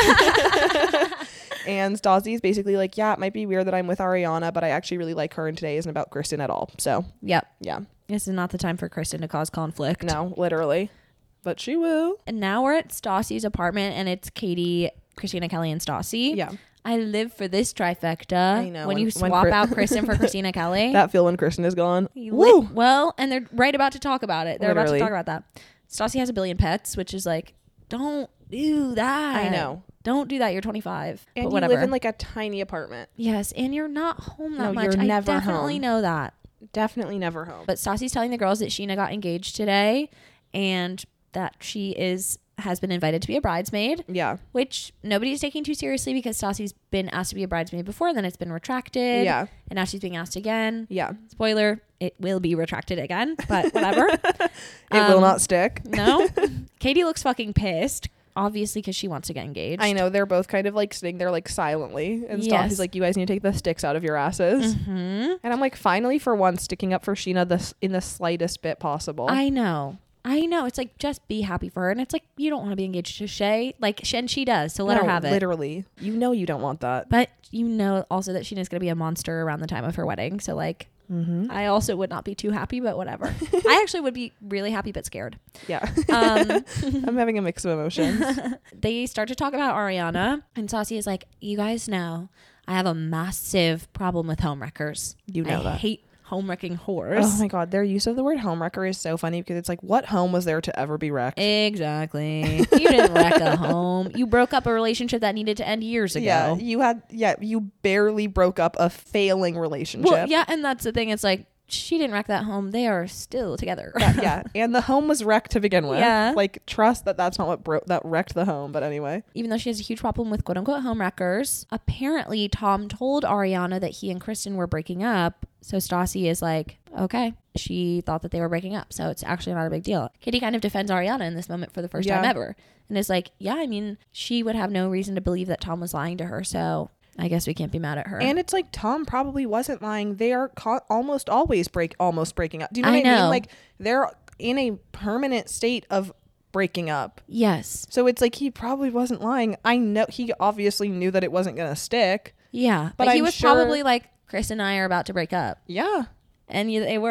And Stassi is basically like, "Yeah, it might be weird that I'm with Ariana, but I actually really like her, and today isn't about Kristen at all." So Yep. yeah, This is not the time for Kristen to cause conflict. no, literally, but she will. And now we're at Stassi's apartment, and it's Katie, Christina Kelly, and Stassi. Yeah. I live for this trifecta. I know, When, when- you when swap Chris- out Kristen for Christina Kelly. That feel when Kristen is gone. You Woo! lit- well, and they're right about to talk about it. They're Literally. about to talk about that. Stassi has a billion pets, which is like, don't do that. I know. Don't do that. You're twenty-five. And but you whatever. live in like a tiny apartment. yes, and you're not home that No, much. you're I never definitely home. know that. Definitely never home. But Stassi's telling the girls that Sheena got engaged today, and that she is has been invited to be a bridesmaid, Yeah. which nobody's taking too seriously because Stassi's been asked to be a bridesmaid before, and then it's been retracted. Yeah. And now she's being asked again. Yeah. Spoiler, it will be retracted again, but whatever. It will Um, not stick. No. Katie looks fucking pissed, obviously, because she wants to get engaged. I know, they're both kind of like sitting there like silently, and Yes. Stassi's like, "You guys need to take the sticks out of your asses." Hmm. And I'm like, finally, for once, sticking up for Sheena this in the slightest bit possible. I know. I know. It's like, just be happy for her. And it's like, you don't want to be engaged to Shay. Like, Sh- and she does. So let her No, have it. Literally, you know, you don't want that. But you know also that Sheena's going to be a monster around the time of her wedding. So, like, Mm-hmm. I also would not be too happy, but whatever. I actually would be really happy, but scared. Yeah. Um, I'm having a mix of emotions. they start to talk about Ariana, and Stassi is like, "You guys know I have a massive problem with homewreckers. You know I that. hate homewrecking whores." Oh my God, their use of the word homewrecker is so funny, because it's like, what home was there to ever be wrecked? Exactly. You didn't wreck a home. You broke up a relationship that needed to end years ago. Yeah, you had, yeah, you barely broke up a failing relationship. Well, yeah, and that's the thing. It's like, she didn't wreck that home. They are still together. That- yeah, and the home was wrecked to begin with. Yeah. Like, trust that that's not what broke that wrecked the home. But anyway, Even though she has a huge problem with quote unquote home wreckers, apparently Tom told Ariana that he and Kristen were breaking up. So Stassi is like, okay, she thought that they were breaking up. So it's actually not a big deal. Katie kind of defends Ariana in this moment for the first Yeah. time ever. And is like, yeah, I mean, she would have no reason to believe that Tom was lying to her. So I guess we can't be mad at her. and it's like, Tom probably wasn't lying. They are co- almost always break almost breaking up. Do you know I what I, know. mean? Like, they're in a permanent state of breaking up. yes. So it's like, he probably wasn't lying. I know he obviously knew that it wasn't gonna stick. Yeah. But But, he I'm was sure- probably like, Chris and I are about to break up. Yeah. And you, they were.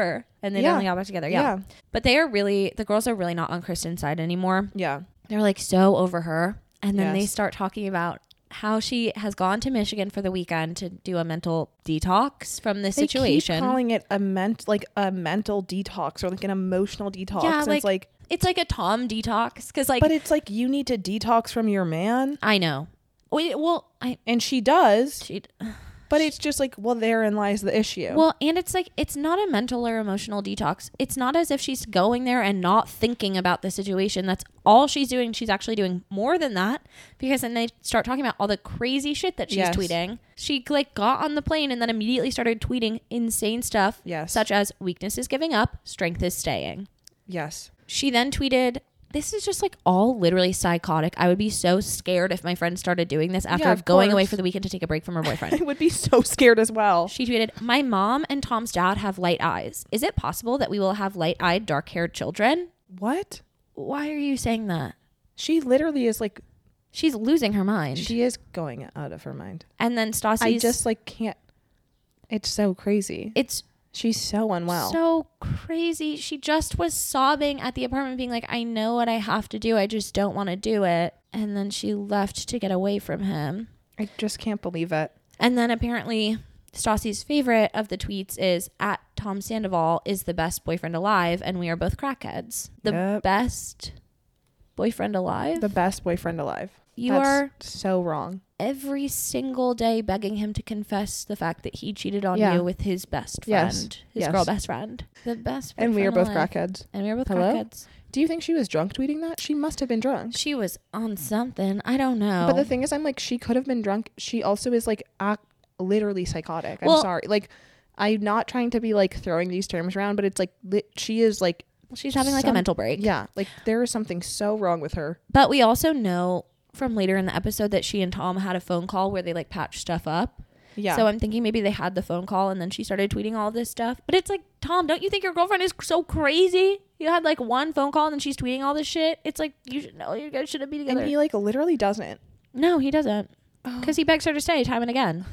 and they Yeah. only got back together. Yeah. Yeah. But they are really, the girls are really not on Kristen's side anymore. Yeah. They're like so over her. And then they Yes. start talking about how she has gone to Michigan for the weekend to do a mental detox from this They situation. keep calling it a ment like a mental detox or like an emotional detox. Yeah, And like, it's like, it's like a Tom detox because like, but it's like you need to detox from your man, I know. Wait, well, I, and she does. she, But it's just like, well, therein lies the issue. well, and it's like, it's not a mental or emotional detox. It's not as if she's going there and not thinking about the situation. That's all she's doing. She's actually doing more than that because then they start talking about all the crazy shit that she's Yes. tweeting. She like got on the plane and then immediately started tweeting insane stuff. Yes. Such as weakness is giving up, strength is staying. Yes. She then tweeted, this is just like all literally psychotic. I would be so scared if my friend started doing this after Yeah, of going away course. for the weekend to take a break from her boyfriend. I would be so scared as well. She tweeted, my mom and Tom's dad have light eyes. Is it possible that we will have light-eyed, dark-haired children? What? Why are you saying that? She literally is like, She's losing her mind. she is going out of her mind. and then Stassi's, I just like can't. It's so crazy. it's She's so unwell. so crazy. She just was sobbing at the apartment being like, I know what I have to do. I just don't want to do it. And then she left to get away from him. I just can't believe it. And then apparently Stassi's favorite of the tweets is at Tom Sandoval is the best boyfriend alive and we are both crackheads. The Yep. best boyfriend alive? The best boyfriend alive. You That's are so wrong. every single day begging him to confess the fact that he cheated on Yeah. you with his best friend, Yes. his Yes. girl best friend. The best And we are boyfriend both alive. crackheads. And we are both Hello? crackheads. Do you think she was drunk tweeting that? She must have been drunk. She was on something. I don't know. But the thing is, I'm like, she could have been drunk. She also is like act, literally psychotic. I'm Well- sorry. Like, I'm not trying to be like throwing these terms around, but it's like li- she is like, she's having like a some- mental break. yeah, like there is something so wrong with her. But we also know from later in the episode that she and Tom had a phone call where they like patched stuff up. Yeah. So I'm thinking maybe they had the phone call and then she started tweeting all this stuff. But it's like, Tom, don't you think your girlfriend is so crazy? You had like one phone call and then she's tweeting all this shit. It's like, you should know you guys shouldn't be together. and he like literally doesn't. No, he doesn't. Because he begs her to stay time and again.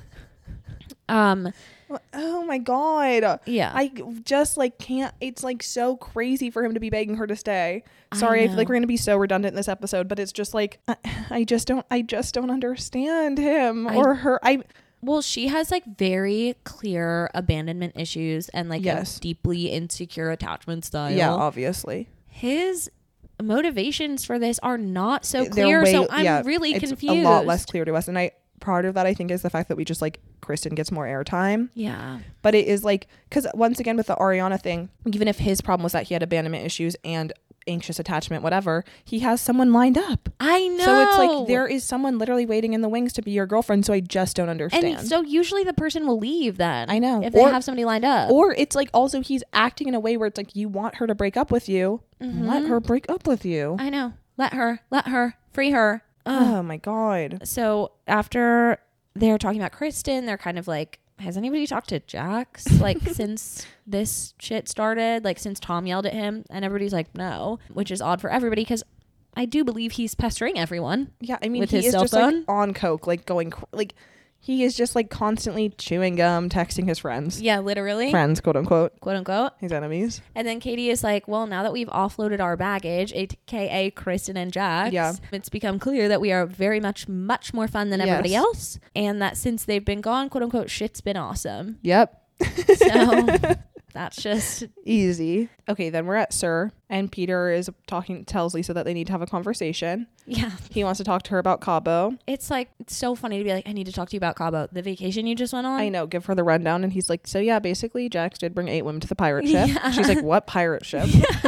Um, Oh my god. yeah. I just like can't. It's like so crazy for him to be begging her to stay. Sorry, I, feel like know. we're gonna be so redundant in this episode, but it's just like I, I just don't. I just don't understand him I- or her. I Well, she has like very clear abandonment issues and like Yes. a deeply insecure attachment style. yeah, obviously. His motivations for this are not so They're clear. way- so I'm yeah, really it's confused. a lot less clear to us, and I part of that I think is the fact that we just like Kristen gets more airtime. Yeah. But it is like, because once again with the Ariana thing, even if his problem was that he had abandonment issues and anxious attachment, whatever, he has someone lined up. I know. So it's like there is someone literally waiting in the wings to be your girlfriend. So I just don't understand. And so usually the person will leave then. I know. If they Or- have somebody lined up. or it's like also he's acting in a way where it's like you want her to break up with you. Mhm. Let her break up with you. I know. Let her. Let her. Free her. Ugh. Oh my God. So after they're talking about Kristen, they're kind of like, has anybody talked to Jax like since this shit started? Like since Tom yelled at him? And everybody's like, no, which is odd for everybody because I do believe he's pestering everyone. Yeah, I mean, With he his is cell just like phone? on coke, like going cr- like he is just like constantly chewing gum, texting his friends, Yeah, literally. friends, quote unquote, Quote unquote. his enemies. And then Katie is like, well, now that we've offloaded our baggage, aka Kristen and Jax, Yeah. it's become clear that we are very much, much more fun than Yes. everybody else. And that since they've been gone, quote unquote, shit's been awesome. Yep. So that's just, Easy. Okay, then we're at Sir, and Peter is talking, tells Lisa that they need to have a conversation. yeah. He wants to talk to her about Cabo. It's like, it's so funny to be like, I need to talk to you about Cabo, the vacation you just went on. I know, give her the rundown, and he's like, so yeah, basically, Jax did bring eight women to the pirate ship. Yeah. She's like, what pirate ship?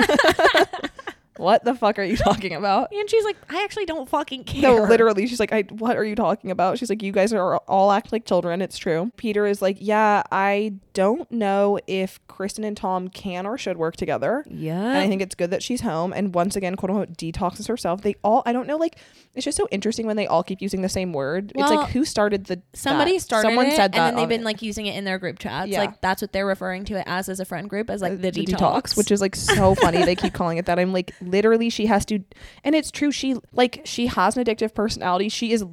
What the fuck are you talking about? And she's like, I actually don't fucking care. No, literally, she's like, I, what are you talking about? She's like, you guys are all act like children. It's true. Peter is like, yeah, I don't know if Kristen and Tom can or should work together. Yeah. And I think it's good that she's home and once again, quote unquote, detoxes herself. They all, I don't know, like, it's just so interesting when they all keep using the same word. Well, it's like, who started the, Somebody that? started Someone it, said that and then they've on been it. like using it in their group chats. Yeah. Like that's what they're referring to it as as a friend group, as like Uh, the, detox. which is like so funny. They keep calling it that. I'm like, literally, she has to, and it's true. She like she has an addictive personality. She is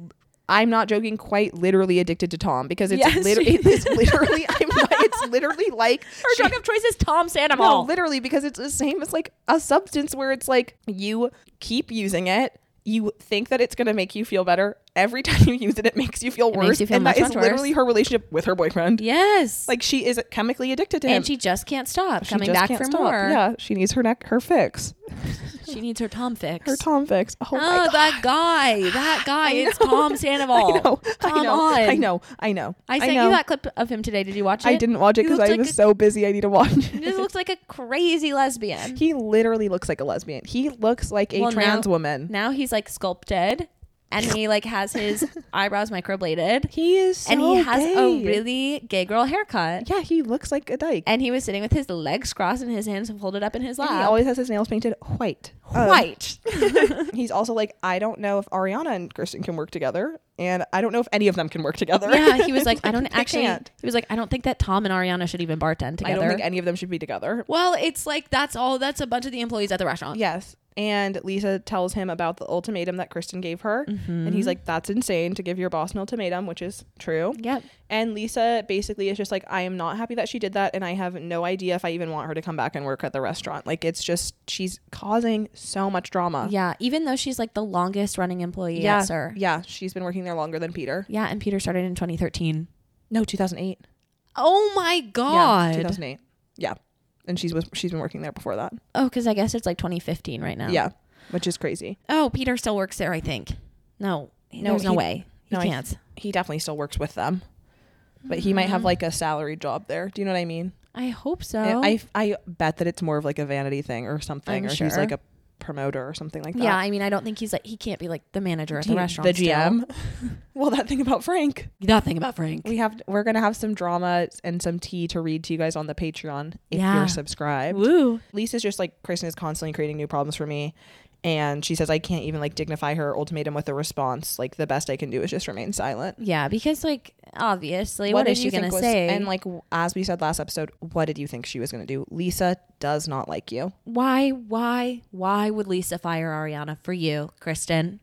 I'm not joking, quite literally addicted to Tom because it's Yes, literally it's literally I'm not, it's literally like Her she- drug of choice is Tom Sandoval. no, literally, because it's the same as like a substance where it's like you keep using it, you think that it's gonna make you feel better. Every time you use it, it makes you feel It worse. makes you feel and much, that is much literally worse. her relationship with her boyfriend. Yes. Like she is chemically addicted to him. and she just can't stop She coming just back can't for stop. more. Yeah, she needs her neck, her fix, She needs her Tom fix. her Tom fix. Oh, Oh, my God. that guy. That guy. I It's know. Tom Sandoval. I know. Come I know. on. I know. I know. I sent know. you that clip of him today. Did you watch it? I didn't watch it He because looks I like was a- so busy. I need to watch He it. just looks like a crazy lesbian. He literally looks like a lesbian. He looks like a Well, trans now- woman. Now he's like sculpted and he like has his eyebrows microbladed. He is so and he has gay. a really gay girl haircut. yeah. He looks like a dyke. And he was sitting with his legs crossed and his hands folded up in his And he lap. always has his nails painted white. Um, White. he's also like, I don't know if Ariana and Kristen can work together, and I don't know if any of them can work together. Yeah, he was like, I don't They actually. can't. He was like, I don't think that Tom and Ariana should even bartend I together. don't think any of them should be together. well, it's like that's all. That's a bunch of the employees at the restaurant. Yes. And Lisa tells him about the ultimatum that Kristen gave her. Mm-hmm. And he's like, that's insane to give your boss an ultimatum, which is true. Yep. And Lisa basically is just like, I am not happy that she did that. And I have no idea if I even want her to come back and work at the restaurant. Like, it's just, she's causing so much drama. Yeah. Even though she's like the longest running employee Yeah. at Sir. Yeah. She's been working there longer than Peter. Yeah. And Peter started in twenty thirteen. No, two thousand eight. Oh my Yeah. God. two thousand eight. Yeah. And she's was she's been working there before that. Oh, because I guess it's like twenty fifteen right now. Yeah. Which is crazy. Oh, Peter still works there, I think. No. No, There's no he- way. He no, I- can't. He definitely still works with them. But he might have like a salary job there. Do you know what I mean? I hope so. And I I bet that it's more of like a vanity thing or something, I'm or sure. he's like a promoter or something like that. yeah, I mean, I don't think he's like, he can't be like the manager at the He- restaurant. the G M. Well, that thing about Frank. Nothing about Frank. We have we're gonna have some drama and some tea to read to you guys on the Patreon if Yeah. you're subscribed. Woo. Lisa's just like, Kristen is constantly creating new problems for me. And she says, I can't even like dignify her ultimatum with a response. Like, the best I can do is just remain silent. Yeah, because like, obviously, what, did is she you going think to was- say? And like, w- as we said last episode, what did you think she was going to do? Lisa does not like you. why, why, why would Lisa fire Ariana for you, Kristen?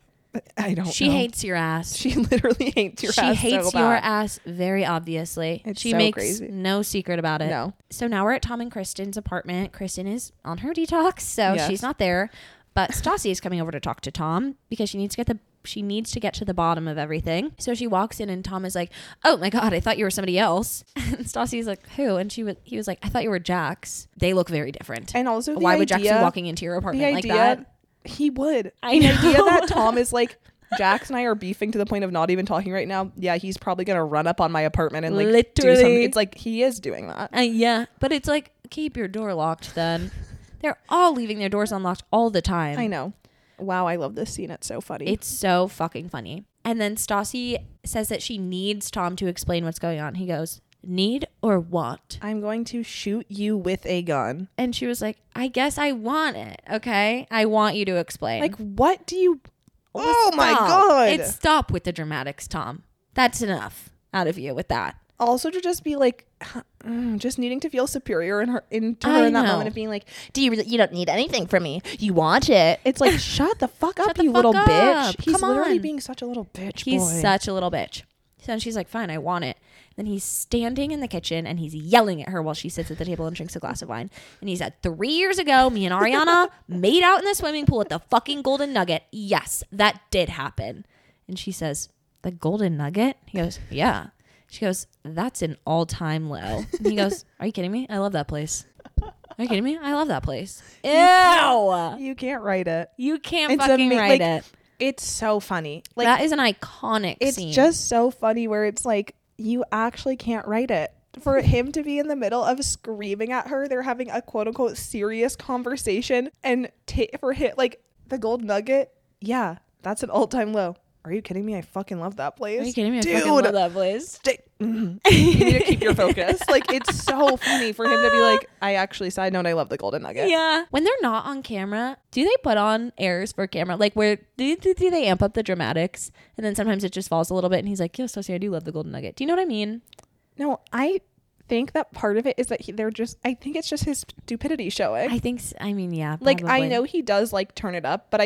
I don't She know. hates your ass. She literally hates your she ass hates so your bad. ass very obviously. It's she so makes crazy. no secret about it. No. So now we're at Tom and Kristen's apartment. Kristen is on her detox, so Yes. she's not there. But Stassi is coming over to talk to Tom because she needs to get the she needs to get to the bottom of everything. So she walks in and Tom is like, "Oh my God, I thought you were somebody else." And Stassi's like, "Who?" And she was he was like, "I thought you were Jax." They look very different. And also, the why would Jax be idea- walking into your The apartment like idea, that? he would. I the know. idea that Tom is like, Jax and I are beefing to the point of not even talking right now. Yeah, he's probably gonna run up on my apartment and like do Literally. something. It's like he is doing that. Uh, yeah, but it's like, keep your door locked then. They're all leaving their doors unlocked all the time. I know. Wow, I love this scene. It's so funny. It's so fucking funny. And then Stassi says that she needs Tom to explain what's going on. He goes, "Need or want?" I'm going to shoot you with a gun. And she was like, "I guess I want it. Okay, I want you to explain." Like, what do you? Well, Oh my stop. God. It's stop with the dramatics, Tom. That's enough out of you with that. Also, to just be like, mm, just needing to feel superior in her into her I in that know. moment of being like, do you really, you don't need anything from me. You want it. It's like, shut the fuck up, Shut the you fuck little up. bitch. He's Come literally on. being such a little bitch. He's boy. such a little bitch. So she's like, "Fine, I want it." Then he's standing in the kitchen and he's yelling at her while she sits at the table and drinks a glass of wine. And he said, three years ago, me and Ariana made out in the swimming pool at the fucking Golden Nugget. Yes, that did happen. And she says, "The Golden Nugget?" He goes, "Yeah." She goes, "That's an all-time low." And he goes, "Are you kidding me? I love that place. Are you kidding me? I love that place." Ew. You can't write it. You can't It's fucking ama- write like, it. It's so funny. Like, That is an iconic it's scene. just so funny where it's like, you actually can't write it. For him to be in the middle of screaming at her, they're having a quote unquote serious conversation, and ta- for hit like the gold nugget, yeah, that's an all time low. Are you kidding me? I fucking love that place. Are you kidding me? I Dude, fucking love that place. stay- Mhm. You need to keep your focus. Like, it's so funny for him to be like, I actually, side note, I love the golden nugget. Yeah. When they're not on camera, do they put on airs for camera? Like, where do, do, do they amp up the dramatics? And then sometimes it just falls a little bit and he's like, "Yes, Stacey, I do love the Golden Nugget." Do you know what I mean? No, I think that part of it is that he, they're just, I think it's just his stupidity showing. I think, s- I mean, yeah. like, I probably. know he does like turn it up, but I,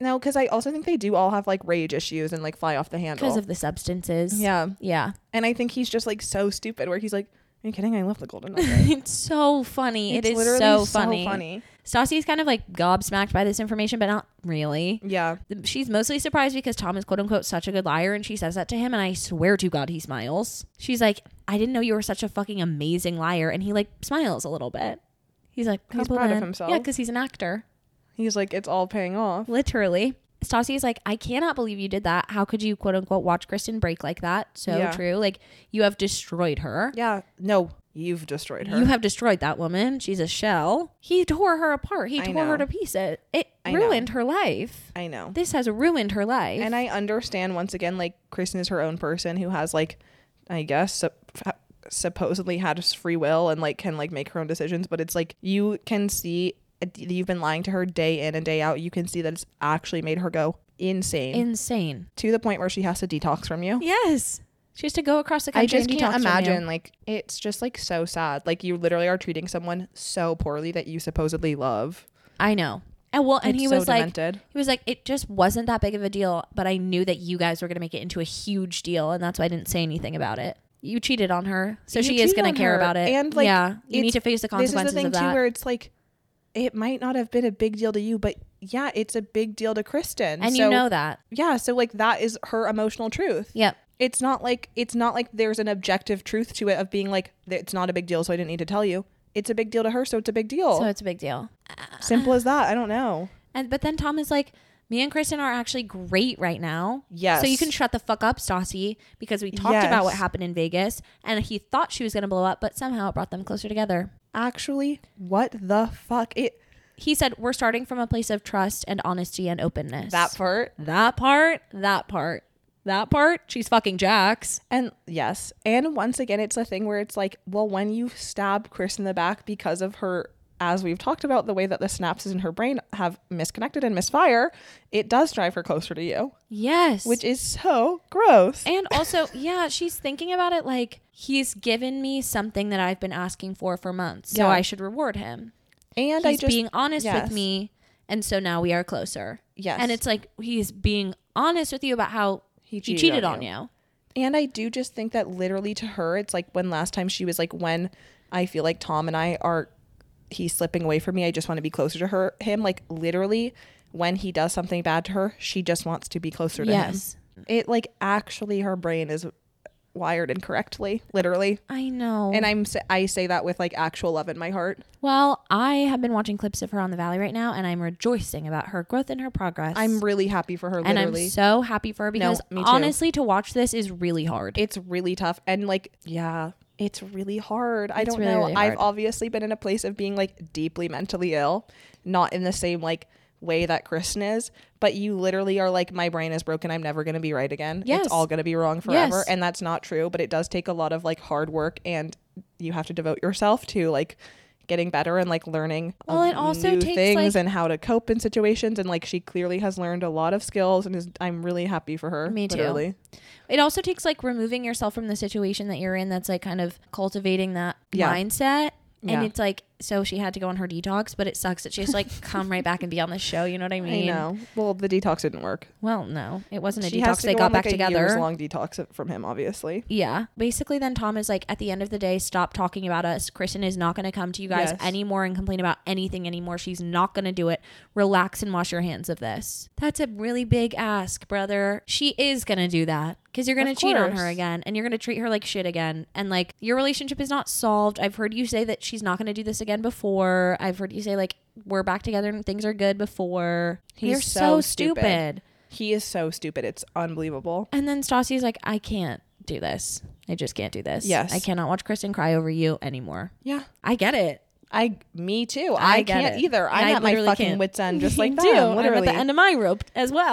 No, because I also think they do all have like rage issues and like fly off the handle. Because of the substances. Yeah. Yeah. And I think he's just like so stupid where he's like, are you kidding? I love the Golden Nugget. It's so funny. It's it is literally so so funny. funny. Stassi's kind of like gobsmacked by this information, but not really. Yeah. She's mostly surprised because Tom is quote unquote such a good liar, and she says that to him, and I swear to God he smiles. She's like, I didn't know you were such a fucking amazing liar, and he like smiles a little bit. He's like, He's proud of compliment. himself. Yeah, because he's an actor. He's like, it's all paying off. Literally. Stassi's like, I cannot believe you did that. How could you quote unquote watch Kristen break like that? So Yeah. true. Like, you have destroyed her. Yeah. No, you've destroyed her. You have destroyed that woman. She's a shell. He tore her apart. He I tore her know. to pieces. It I know. ruined her life. I know. This has ruined her life. And I understand once again, like Kristen is her own person who has like, I guess, sup- supposedly has free will and like can like make her own decisions. But it's like you can see you've been lying to her day in and day out. You can see that it's actually made her go insane, Insane. to the point where she has to detox from you. Yes. She has to go across the country I just and can't detox from imagine. you. Like it's just like so sad. Like you literally are treating someone so poorly that you supposedly love. I know. And well, and It's he so was like, demented. he was like, it just wasn't that big of a deal, but I knew that you guys were going to make it into a huge deal, and that's why I didn't say anything about it. You cheated on her, so You she is cheated going on to care her, about it. and, like, yeah, you need it's- to face the This is consequences the thing of too, that. where it's like, it might not have been a big deal to you, but yeah, it's a big deal to Kristen. and so, you know that. yeah. So like that is her emotional truth. Yep. It's not like it's not like there's an objective truth to it of being like it's not a big deal, so I didn't need to tell you. It's a big deal to her, so it's a big deal. So it's a big deal. Simple as that. I don't know. And but then Tom is like, me and Kristen are actually great right now. Yes. So you can shut the fuck up, Stassi, because we talked about what Yes. happened in Vegas, and he thought she was going to blow up, but somehow it brought them closer together. Actually, what the fuck? It He said, we're starting from a place of trust and honesty and openness. that part. That part, that part, that part, she's fucking Jax. And yes. And once again, it's a thing where it's like, well, when you stab Chris in the back because of her, as we've talked about, the way that the synapses in her brain have misconnected and misfire, it does drive her closer to you, Yes. which is so gross. and also, yeah, she's thinking about it like, he's given me something that I've been asking for for months, so Yeah. I should reward him. And He's I just, being honest yes. with me, and so now we are closer. Yes. And it's like, he's being honest with you about how He he cheated cheated, on on you. you. And I do just think that literally to her, it's like when last time she was like, when I feel like Tom and I are, he's slipping away from me, I just want to be closer to her, him. Like literally when he does something bad to her, she just wants to be closer to Yes. him. It like actually her brain is wired incorrectly, literally. I know. And I'm, sa- I say that with like actual love in my heart. Well, I have been watching clips of her on the Valley right now, and I'm rejoicing about her growth and her progress. I'm really happy for her. and Literally. I'm so happy for her because me too. honestly, to watch this is really hard. It's really tough. And like, yeah, it's really hard. I It's don't really, know. really I've hard. obviously been in a place of being like deeply mentally ill, not in the same like way that Kristen is, but you literally are like, my brain is broken. I'm never going to be right again. Yes. It's all going to be wrong forever. Yes. And that's not true, but it does take a lot of like hard work, and you have to devote yourself to like getting better and like learning Well, of it also new takes, things like- and how to cope in situations. And like, she clearly has learned a lot of skills, and is, I'm really happy for her. Me too. Literally. It also takes like removing yourself from the situation that you're in that's like kind of cultivating that Yeah. mindset. And Yeah. it's like, so she had to go on her detox, but it sucks that she has to like come right back and be on the show. You know what I I mean? know. Well, the detox didn't work. Well, no, it wasn't a She has detox. to They go got on, back like, a together. years long detox from him, obviously. Yeah. Basically, then Tom is like, at the end of the day, stop talking about us. Kristen is not going to come to you guys Yes. anymore and complain about anything anymore. She's not going to do it. Relax and wash your hands of this. That's a really big ask, brother. She is going to do that because you're going to Of cheat on course. her again and you're going to treat her like shit again. And like, your relationship is not solved. I've heard you say that she's not going to do this again before. I've heard you say like, we're back together and things are good before. He's You're so so, stupid. stupid. He is so stupid. It's unbelievable. And then Stassi's like, I can't do this. I just can't do this. Yes. I cannot watch Kristen cry over you anymore. Yeah. I get it. I, me too. I I, get can't it. either. I'm I at my literally fucking can't. wits end, just Me like too. them, I'm literally. at the end of my rope as well.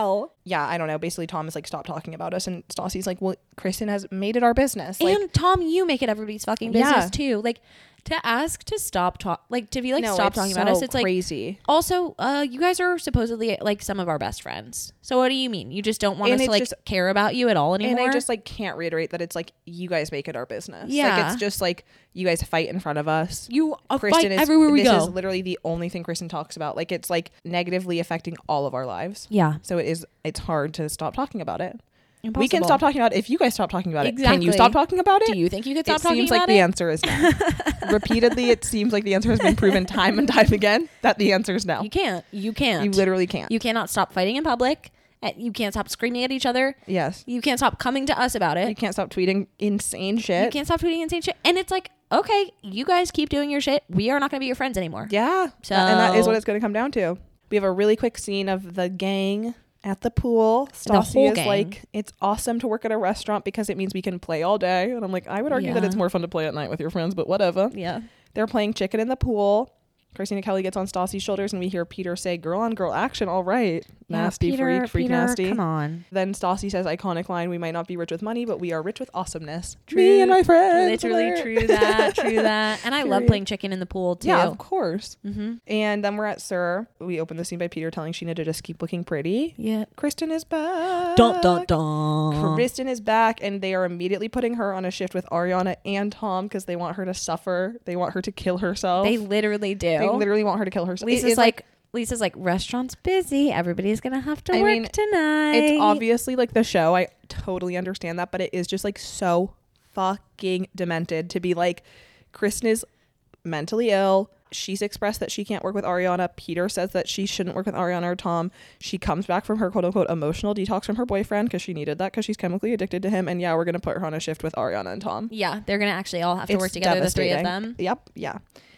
yeah, I don't know. Basically, Tom is like, stop talking about us. And Stassi's like, well, Kristen has made it our business. Like, and Tom, you make it everybody's fucking business Yeah. too. Like, to ask to stop talk, like to be like no, stop it's talking so about us. It's like crazy. also, uh, you guys are supposedly like some of our best friends. So what do you mean? You just don't want And us to it's like just- care about you at all anymore? And I just like can't reiterate that it's like, you guys make it our business. Like, Yeah. it's just like, you guys fight in front of us. you uh, Kristen fight is everywhere we this go. is literally the only thing Kristen talks about. Like, it's like negatively affecting all of our lives. yeah. So it is, it's hard to stop talking about it. Impossible. We can stop talking about it if you guys stop talking about it. Can Exactly. you stop talking about it? Do you think you could stop it talking seems about like it? the answer is no. Repeatedly, it seems like the answer has been proven time and time again that the answer is no. You can't. You can't. You literally can't. You cannot stop fighting in public. Uh, You can't stop screaming at each other. yes. You can't stop coming to us about You it. can't stop tweeting insane shit. You can't stop tweeting insane shit. And it's like, okay, you guys keep doing your shit. We are not going to be your friends anymore. Yeah. So- and that is what it's going to come down to. We have a really quick scene of the gang at the pool. The Stassi whole is gang. like, it's awesome to work at a restaurant because it means we can play all day. And I'm like, I would argue that Yeah. it's more fun to play at night with your friends, but whatever. Yeah. They're playing chicken in the pool. Christina Kelly gets on Stassi's shoulders and we hear Peter say, girl on girl action. All right. Nasty yeah, Peter, freak, freak Peter, nasty. Come on. Then Stassi says iconic line, we might not be rich with money, but we are rich with awesomeness. Me and my friends. Literally are- true that. True that. And I love Period. playing chicken in the pool too. Yeah, of course. Mm-hmm. And then we're at Sir. We open the scene by Peter telling Sheena to just keep looking pretty. Yeah. Kristen is back. Dun dun dun. Kristen is back, and they are immediately putting her on a shift with Ariana and Tom because they want her to suffer. They want her to kill herself. They literally do. They literally want her to kill herself. It Lisa's is like, Lisa's like, restaurant's busy. Everybody's gonna have to I work mean, tonight. it's obviously like the show. I totally understand that, but it is just like so fucking demented to be like, Kristen is mentally ill. She's expressed that she can't work with Ariana. Peter says that she shouldn't work with Ariana or Tom. She comes back from her quote unquote emotional detox from her boyfriend because she needed that because she's chemically addicted to him. And yeah, we're going to put her on a shift with Ariana and Tom. Yeah, they're gonna actually all have to It's work together, the three of devastating. them. Yep. Yeah.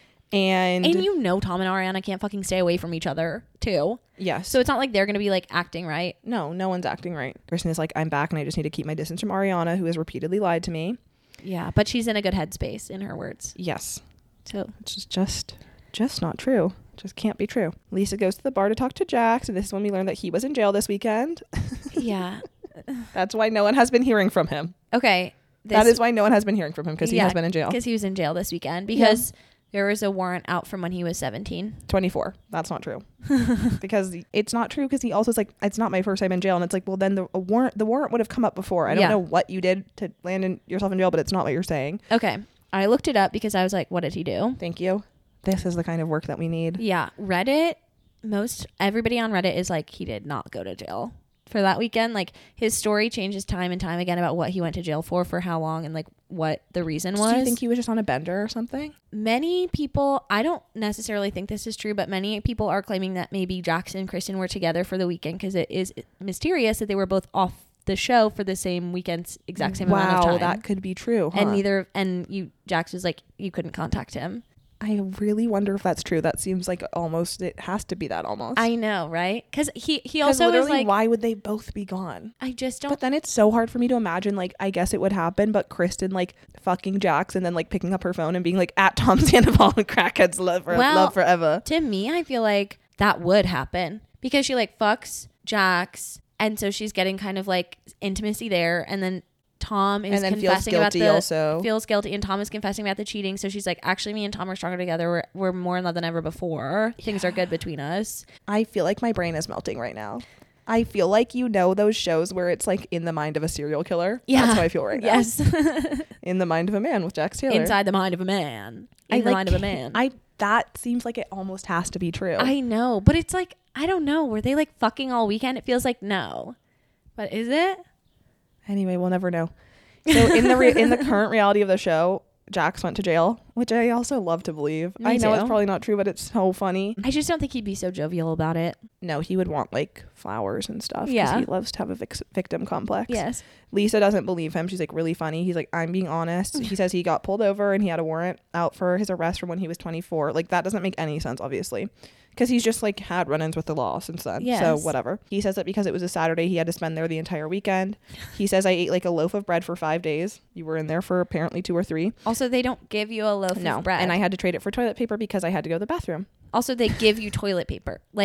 And, And you know Tom and Ariana can't fucking stay away from each other too. yes. So it's not like they're gonna be like acting right. no, no one's acting right. Kristen is like, I'm back and I just need to keep my distance from Ariana, who has repeatedly lied to me. Yeah, but she's in a good headspace, in her words. Yes. So Which is just just not true. Just can't be true. Lisa goes to the bar to talk to Jax, and this is when we learn that he was in jail this weekend. yeah. That's why no one has been hearing from him. Okay. That is why no one has been hearing from him, because he Yeah, has been in jail. Because he was in jail this weekend because there was a warrant out from when he was seventeen. twenty-four. That's not true. Because it's not true, because he also is like, it's not my first time in jail. And it's like, well, then the a warrant the warrant would have come up before. I don't Yeah. know what you did to land in yourself in jail, but it's not what you're saying. Okay. I looked it up because I was like, what did he do? Thank you. This is the kind of work that we need. Yeah. Reddit, most everybody on Reddit is like, he did not go to jail for that weekend. Like, his story changes time and time again about what he went to jail for, for how long, and like what the reason was. Do you think he was just on a bender or something? Many people, I don't necessarily think this is true, but many people are claiming that maybe Jackson and Kristen were together for the weekend because it is mysterious that they were both off the show for the same weekend's exact same amount of Wow, time. that could be true. Huh? And neither, and you, Jax was like, you couldn't contact him. I really wonder if that's true. That seems like almost, it has to be that almost. I know, right? Because he, he 'Cause also was literally, like, why would they both be gone? I just don't. But then it's so hard for me to imagine, like, I guess it would happen, but Kristen, like, fucking Jax and then, like, picking up her phone and being like, at Tom Sandoval and crackheads love, for, Well, love forever. To me, I feel like that would happen because she like fucks Jax, and so she's getting kind of like intimacy there, and then Tom is And then feels confessing about guilty the also. feels guilty, and Tom is confessing about the cheating. So she's like, actually, me and Tom are stronger together. We're we're more in love than ever before. Things are good between us. I feel like my brain is melting right now. I feel like, you know, those shows where it's like in the mind of a serial killer. Yeah, That's how I feel right now. Yes, In the mind of a man with Jax Taylor. inside the mind of a man. In I, the like, mind of a man. I that seems like it almost has to be true. I know, but it's like, I don't know. Were they like fucking all weekend? It feels like no, but is it? Anyway, we'll never know. So in the re- in the current reality of the show, Jax went to jail, which I also love to believe. Me I know too. it's probably not true, but it's so funny. I just don't think he'd be so jovial about it. No, he would want like flowers and stuff. 'Cause Yeah. he loves to have a vic- victim complex. Yes. Lisa doesn't believe him. She's like, really funny. He's like, I'm being honest. He says he got pulled over and he had a warrant out for his arrest from when he was twenty-four. Like, that doesn't make any sense, obviously, because he's just like had run-ins with the law since then. Yes. So whatever. He says that because it was a Saturday, he had to spend there the entire weekend. He says, I ate like a loaf of bread for five days. You were in there for apparently two or three. Also, they don't give you a loaf No. of bread. And I had to trade it for toilet paper because I had to go to the bathroom. Also, they give you toilet paper. Like,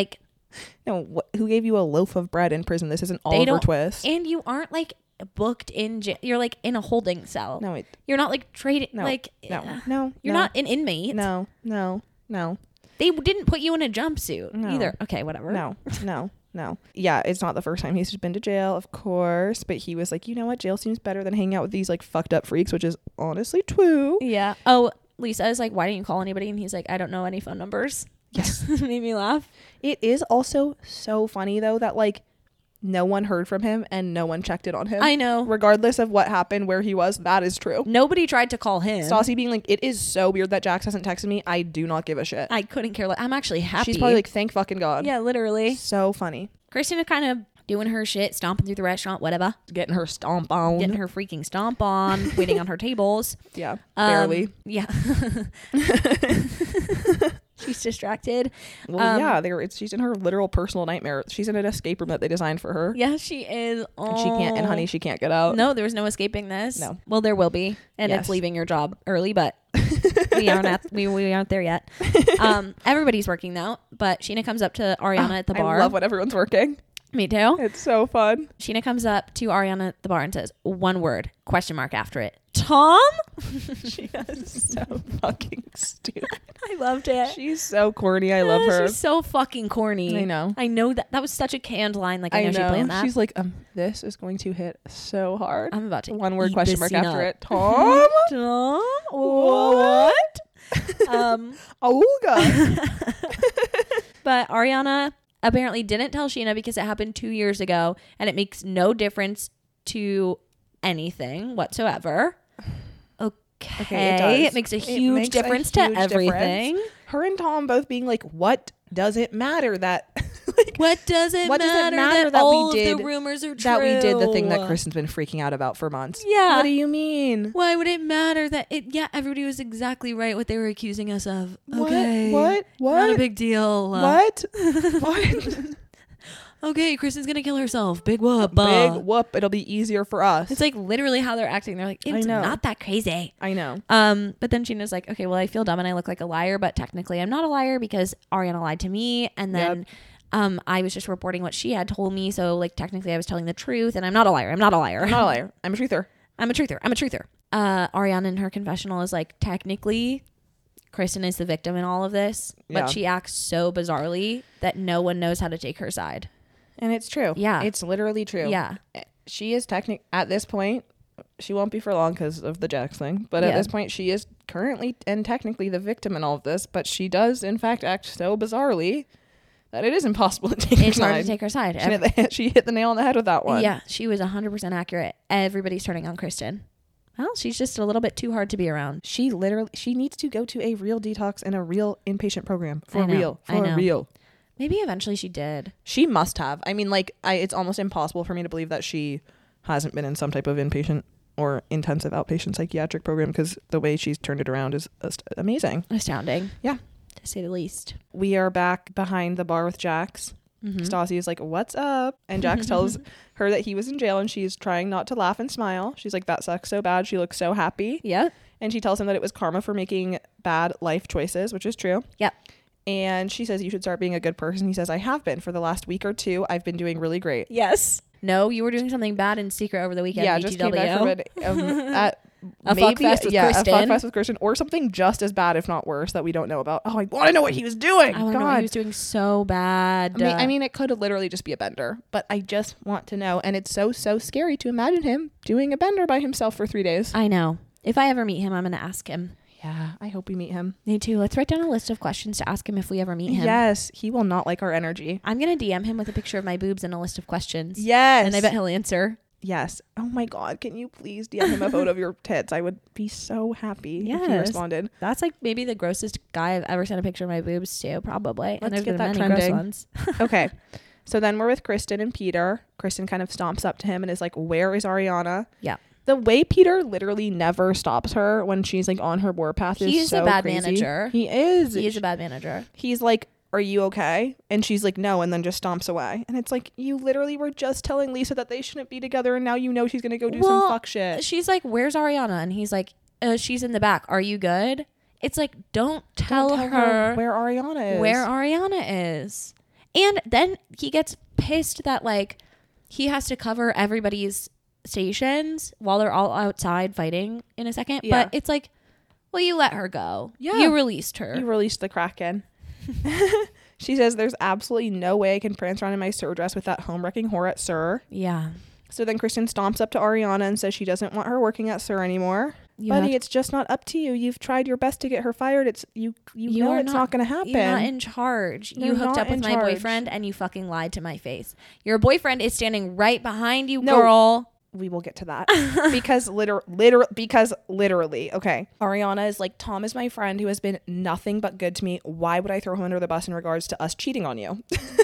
No, wh- who gave you a loaf of bread in prison? This isn't Oliver don't- Twist. And you aren't like booked in jail. You're like in a holding cell. No, it, You're not like trading. no, like no, uh, no. You're no, not an inmate. No, no, no, They didn't put you in a jumpsuit No. either. Okay, whatever. no, no, no. Yeah, it's not the first time he's been to jail, of course, but he was like, you know what? Jail seems better than hanging out with these like fucked up freaks, which is honestly true. Yeah. Oh, Lisa is like, why didn't you call anybody? And he's like, I don't know any phone numbers. Yes. Made me laugh. It is also so funny though that like no one heard from him and no one checked in on him. I know. Regardless of what happened, where he was, that is true. Nobody tried to call him. Stassi being like, it is so weird that Jax hasn't texted me. I do not give a shit. I couldn't care less. I'm actually happy. She's probably like, thank fucking God. yeah, literally. So funny. Christina kind of doing her shit, stomping through the restaurant, whatever. Getting her stomp on. Getting her freaking stomp on, waiting on her tables. Yeah. Um, Barely. Yeah. She's distracted. Well, um, yeah, they're, it's, she's in her literal personal nightmare. She's in an escape room that they designed for her. Yeah, she is. Oh. And she can't, and honey, she can't get out. No, there's no escaping this. No. Well, there will be, and Yes. it's leaving your job early, but we aren't at, we, we aren't there yet. Um, everybody's working though, but Sheena comes up to Ariana at the bar. I love when everyone's working. Me too. It's so fun. Sheena comes up to Ariana at the bar and says one word, question mark after it. Tom? She is so fucking stupid. I loved it. She's so corny. I love Ah, her. She's so fucking corny. I know. I know that that was such a canned line. Like I know, she planned that. She's like, um, this is going to hit so hard. I'm about to One word eat question this mark scene after up. it. Tom? Tom? What? um, Olga. but Ariana apparently didn't tell Sheena because it happened two years ago, and it makes no difference to anything whatsoever. Okay, Okay, it does. it makes a It huge makes a difference huge to everything. difference. Her and Tom both being like, what does it matter that like, What does it What does it matter, matter that, that we all of did- the rumors are true? that we did the thing that Kristen's been freaking out about for months? Yeah. What do you mean? Why would it matter that it? Yeah, everybody was exactly right what they were accusing us of. What? Okay, What? What? Not a big deal. Uh, What? What? Okay, Kristen's gonna kill herself. Big whoop. Big uh. whoop. It'll be easier for us. It's like literally how they're acting. They're like, I it's know. not that crazy. I know. Um, but then Sheena's like, okay, well, I feel dumb and I look like a liar, but technically I'm not a liar because Ariana lied to me, and then Yep. um, I was just reporting what she had told me. So like technically I was telling the truth, and I'm not a liar. I'm not a liar. I'm not a liar. I'm a truther. I'm a truther. I'm a truther. Uh, Ariana in her confessional is like, technically, Kristen is the victim in all of this, but Yeah. she acts so bizarrely that no one knows how to take her side. And it's true. Yeah. It's literally true. Yeah. She is technic at this point. She won't be for long because of the Jax thing. But Yeah. at this point, she is currently and technically the victim in all of this. But she does, in fact, act so bizarrely that it is impossible to take her It's hard side. to take her side. She hit, the, she hit the nail on the head with that one. Yeah, she was one hundred percent accurate. Everybody's turning on Kristen. Well, she's just a little bit too hard to be around. She literally, she needs to go to a real detox and a real inpatient program. For I know, real. I For know. real. Maybe eventually she did. She must have. I mean, like, I, it's almost impossible for me to believe that she hasn't been in some type of inpatient or intensive outpatient psychiatric program, because the way she's turned it around is just amazing. Astounding. Yeah. To say the least. We are back behind the bar with Jax. Mm-hmm. Stassi is like, what's up? And Jax tells her that he was in jail, and she's trying not to laugh and smile. She's like, that sucks so bad. She looks so happy. Yep. And she tells him that it was karma for making bad life choices, which is true. Yep. And she says, you should start being a good person. He says, I have been. For the last week or two, I've been doing really great. Yes. No, you were doing something bad in secret over the weekend. Yeah, B T just W. came back from it. Um, at A maybe, fuck fest with yeah, Kristen. a fuck fest with Kristen, or something just as bad, if not worse, that we don't know about. Oh, I want to know what he was doing. I want to know what he was doing so bad. I mean, I mean, it could literally just be a bender, but I just want to know. And it's so, so scary to imagine him doing a bender by himself for three days. I know. If I ever meet him, I'm going to ask him. Yeah, I hope we meet him. Me too. Let's write down a list of questions to ask him if we ever meet him. Yes, he will not like our energy. I'm going to D M him with a picture of my boobs and a list of questions. Yes. And I bet he'll answer. Yes. Oh my God, can you please D M him a photo of your tits? I would be so happy if he Yes. responded. That's like maybe the grossest guy I've ever sent a picture of my boobs to, probably. Let's and there's get been that many gross trending. ones. Okay. So then we're with Kristen and Peter. Kristen kind of stomps up to him and is like, where is Ariana? Yeah. The way Peter literally never stops her when she's like on her warpath is He's so a bad crazy. manager. He is. He is a bad manager. He's like, are you okay? And she's like, no, and then just stomps away. And it's like, you literally were just telling Lisa that they shouldn't be together, and now you know she's gonna go do Well, some fuck shit. She's like, where's Ariana? And he's like, uh, she's in the back. Are you good? It's like, don't tell, Don't her, where Ariana is. where Ariana is. And then he gets pissed that like he has to cover everybody's stations while they're all outside fighting in a second. Yeah. But it's like, well, you let her go. Yeah. You released her. You released the Kraken. She says there's absolutely no way I can prance around in my Sir dress with that home-wrecking whore at Sir. Yeah. So then Kristen stomps up to Ariana and says she doesn't want her working at Sir anymore. You Buddy, have- it's just not up to you. You've tried your best to get her fired. It's you. You, You know are it's not, not- going to happen. You're not in charge. You're you hooked not up with in my charge. boyfriend and you fucking lied to my face. Your boyfriend is standing right behind you, No. girl. We will get to that because liter- liter- because literally, okay. Ariana is like, Tom is my friend who has been nothing but good to me. Why would I throw him under the bus in regards to us cheating on you?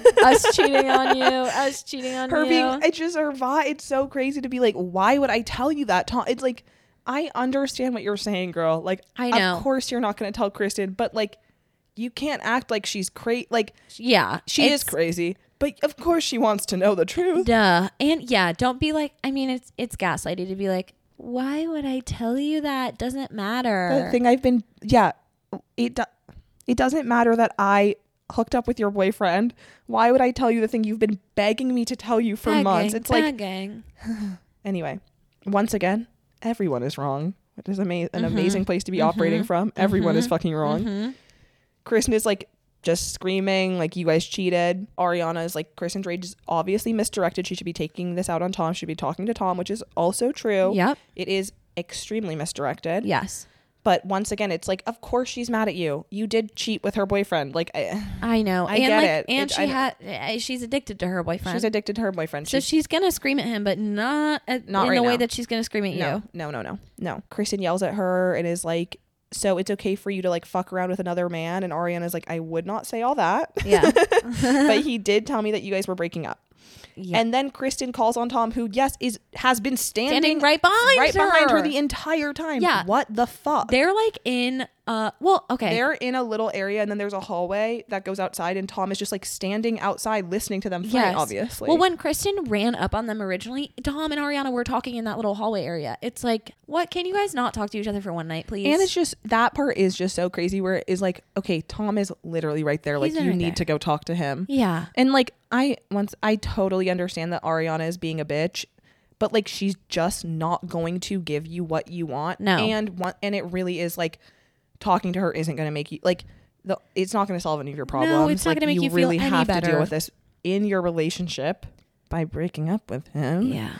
Us cheating on you. Us cheating on Her you. being, it's just her vibe. It's so crazy to be like, why would I tell you that, Tom? It's like, I understand what you're saying, girl. Like, I know. Of course you're not going to tell Kristen, but like, you can't act like she's crazy. Like, yeah. she is crazy, but of course she wants to know the truth. Duh. And yeah, don't be like, I mean, it's it's gaslighty to be like, why would I tell you that? Doesn't matter. The thing I've been, yeah, it do, it doesn't matter that I hooked up with your boyfriend. Why would I tell you the thing you've been begging me to tell you for Begging, months? It's like, begging. anyway, once again, everyone is wrong. It is ama- an Mhm. amazing place to be Mhm. operating from. Everyone is Mhm. fucking wrong. Mhm. Kristen is like just screaming like, you guys cheated. Ariana is like, Kristen's rage is obviously misdirected. She should be taking this out on Tom. She should be talking to Tom, which is also true. Yep. It is extremely misdirected. Yes. But once again, it's like, of course she's mad at you. You did cheat with her boyfriend. Like, I, I know. I and get like, it. And It- she I- had uh, she's addicted to her boyfriend. she's addicted to her boyfriend. so She's, she's gonna scream at him, but not, at, Not in right the way now. that she's gonna scream at no, you. no, no, no, no. Kristen yells at her and is like, so it's okay for you to like fuck around with another man. And Ariana's like, I would not say all that. Yeah. But he did tell me that you guys were breaking up. Yeah. And then Kristen calls on Tom, who, yes, is has been standing, Standing right behind right her. behind her the entire time. Yeah. What the fuck? They're like in uh well, okay. They're in a little area, and then there's a hallway that goes outside, and Tom is just like standing outside listening to them fight, Yes. obviously. Well, when Kristen ran up on them originally, Tom and Ariana were talking in that little hallway area. It's like, what? Can you guys not talk to each other for one night, please? and it's just, that part is just so crazy where it is like, okay, Tom is literally right there. Like, He's you right need there. to go talk to him. yeah. And like, I once, I totally understand that Ariana is being a bitch, but like, she's just not going to give you what you want. No. And one, and it really is like, talking to her isn't going to make you like, the, it's not going to solve any of your problems. it's not Like, gonna make you feel really any have to better. deal with this in your relationship by breaking up with him. Yeah.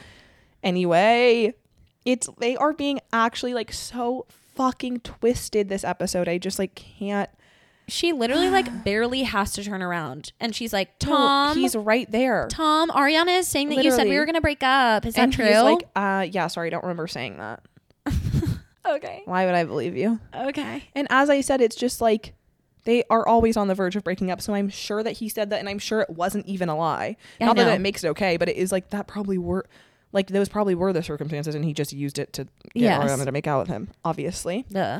Anyway, it's, they are being actually like so fucking twisted this episode. I just like can't. She literally like barely has to turn around, and she's like, No, Tom, he's right there. Tom, Ariana is saying that you said we Literally. were gonna break up. Is that And true? he's like, uh, yeah, sorry, I don't remember saying that. okay. Why would I believe you? Okay. And as I said, it's just like, they are always on the verge of breaking up. So I'm sure that he said that, and I'm sure it wasn't even a lie. I Not that know. it makes it okay, but it is like, that probably were, like, those probably were the circumstances, and he just used it to get Yes. Ariana to make out with him, obviously. Duh.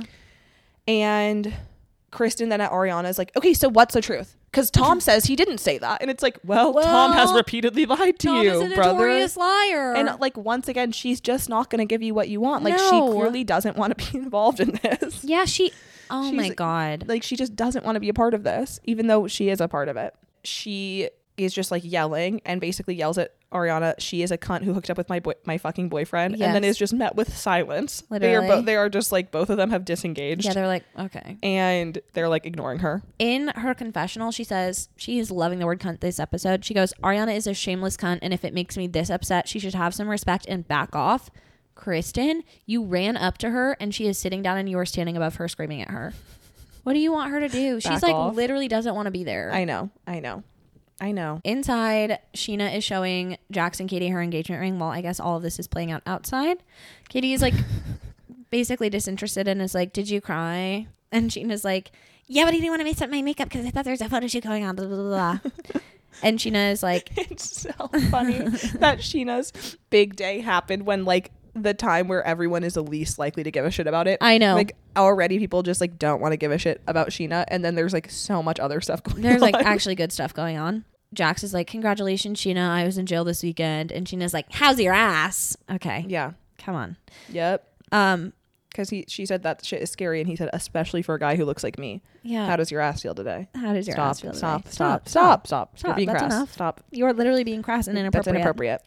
And Kristen then at Ariana is like, okay, so what's the truth? Because Tom says he didn't say that. And it's like, well, Tom has Well, repeatedly lied to Tom you, is a brother. notorious liar. And like, once again, she's just not going to give you what you want. Like, No. she clearly doesn't want to be involved in this. yeah, she. Oh my She's- god. Like, she just doesn't want to be a part of this, even though she is a part of it. She is just like yelling and basically yells at Ariana, she is a cunt who hooked up with my boy- my fucking boyfriend, and then Yes. is just met with silence. They are Literally. both. They are just like, both of them have disengaged. Yeah, they're like, okay. And they're like ignoring her. In her confessional, she says she is loving the word cunt this episode. She goes, Ariana is a shameless cunt, and if it makes me this upset, she should have some respect and back off. Kristen, you ran up to her, and she is sitting down, and you are standing above her screaming at her. What do you want her to do? She's Back like off. literally doesn't want to be there. I know. I know. I know. Inside, Sheena is showing Jax and Katie her engagement ring while I guess all of this is playing out outside. Katie is like basically disinterested and is like, did you cry? And Sheena's like, yeah, but I didn't want to mess up my makeup because I thought there was a photo shoot going on. Blah, blah, blah, blah. And Sheena is like, It's so funny that Sheena's big day happened when like the time where everyone is the least likely to give a shit about it. I know. Like, already people just like don't want to give a shit about Sheena, and then there's like so much other stuff going there's on. like actually good stuff going on. Jax is like, congratulations, Sheena. I was in jail this weekend. And Sheena's like, how's your ass? Okay. Yeah. Come on. Yep. Um, Because he, she said that shit is scary, and he said, especially for a guy who looks like me. Yeah. How does your ass feel today? How does your stop, ass feel today? Stop, stop, stop, stop, stop. You're being That's crass. enough. Stop. You're literally being crass and inappropriate. That's inappropriate.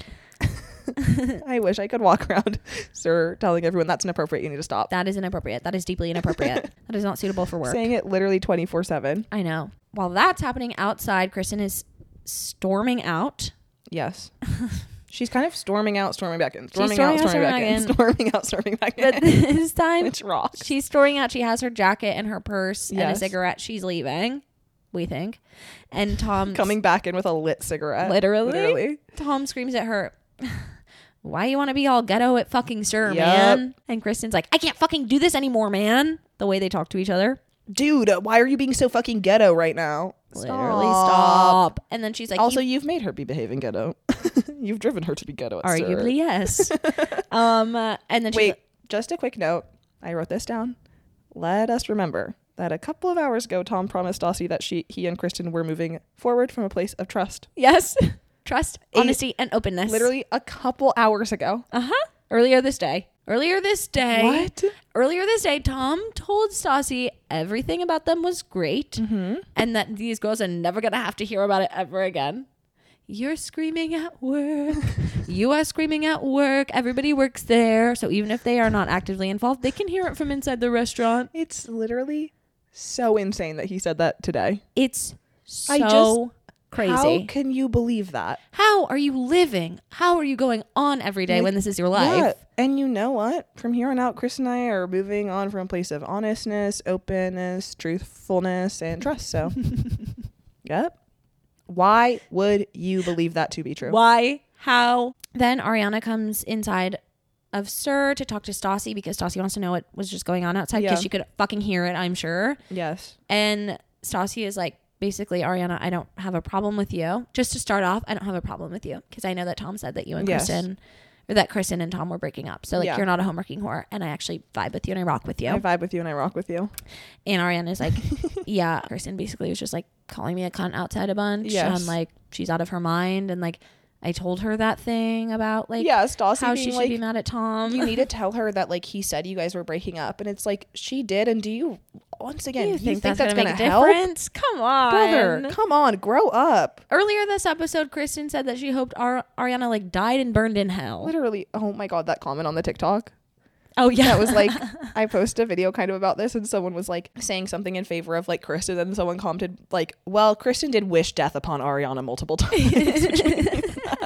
I wish I could walk around, sir, telling everyone that's inappropriate. You need to stop. That is inappropriate. That is deeply inappropriate. That is not suitable for work. Saying it literally twenty-four seven. I know. While that's happening outside, Kristen is storming out. Yes. She's kind of storming out, storming back in. Storming, storming out, out, storming, storming back in. in. Storming out, storming back in. But this time, Which rocks. she's storming out. She has her jacket and her purse and a Yes. cigarette. She's leaving, we think. And Tom Coming back in with a lit cigarette. Literally? Literally. Tom screams at her, why you want to be all ghetto at fucking Sir, Yep. man? And Kristen's like, I can't fucking do this anymore, man. The way they talk to each other. Dude, why are you being so fucking ghetto right now? Literally stop. And then she's like, Also, you you've made her be behaving ghetto. You've driven her to be ghetto. At arguably, yes. um, uh, and then she's Wait, like, just a quick note. I wrote this down. Let us remember that a couple of hours ago, Tom promised Stassi that she, he and Kristen were moving forward from a place of trust. yes. Trust, A- honesty, and openness. Literally a couple hours ago. Uh-huh. Earlier this day. Earlier this day. What? Earlier this day, Tom told Stassi everything about them was great Mm-hmm. and that these girls are never going to have to hear about it ever again. You're screaming at work. You are screaming at work. Everybody works there. So even if they are not actively involved, they can hear it from inside the restaurant. It's literally so insane that he said that today. It's so I just- crazy. How can you believe that? How are you living? How are you going on every day Like, when this is your life? Yeah. And you know what? From here on out, Chris and I are moving on from a place of honestness, openness, truthfulness, and trust. So, yep. Why would you believe that to be true? Why? How? Then Ariana comes inside of Sir to talk to Stassi because Stassi wants to know what was just going on outside because Yeah. she could fucking hear it, I'm sure. Yes. And Stassi is like, basically, Ariana, I don't have a problem with you. Just to start off, I don't have a problem with you because I know that Tom said that you and Yes. Kristen, or that Kristen and Tom were breaking up. So like, Yeah. you're not a homewreking whore, and I actually vibe with you and I rock with you. I vibe with you and I rock with you. And Ariana is like, yeah, Kristen basically was just like calling me a cunt outside a bunch. Yes. And like, she's out of her mind. And like, I told her that thing about like Yeah, Stassi how being she should like, be mad at Tom. you need to tell her that like he said you guys were breaking up, and it's like she did. And do you once again you you think, think, that's, that's, gonna, gonna, make a help? difference? Come on, Brother, come on, grow up. Earlier this episode, Kristen said that she hoped Ar- Ariana like died and burned in hell. Literally, oh my god, that comment on the TikTok. Oh yeah, That was like, I posted a video kind of about this, and someone was like saying something in favor of like Kristen, and then someone commented like, well, Kristen did wish death upon Ariana multiple times.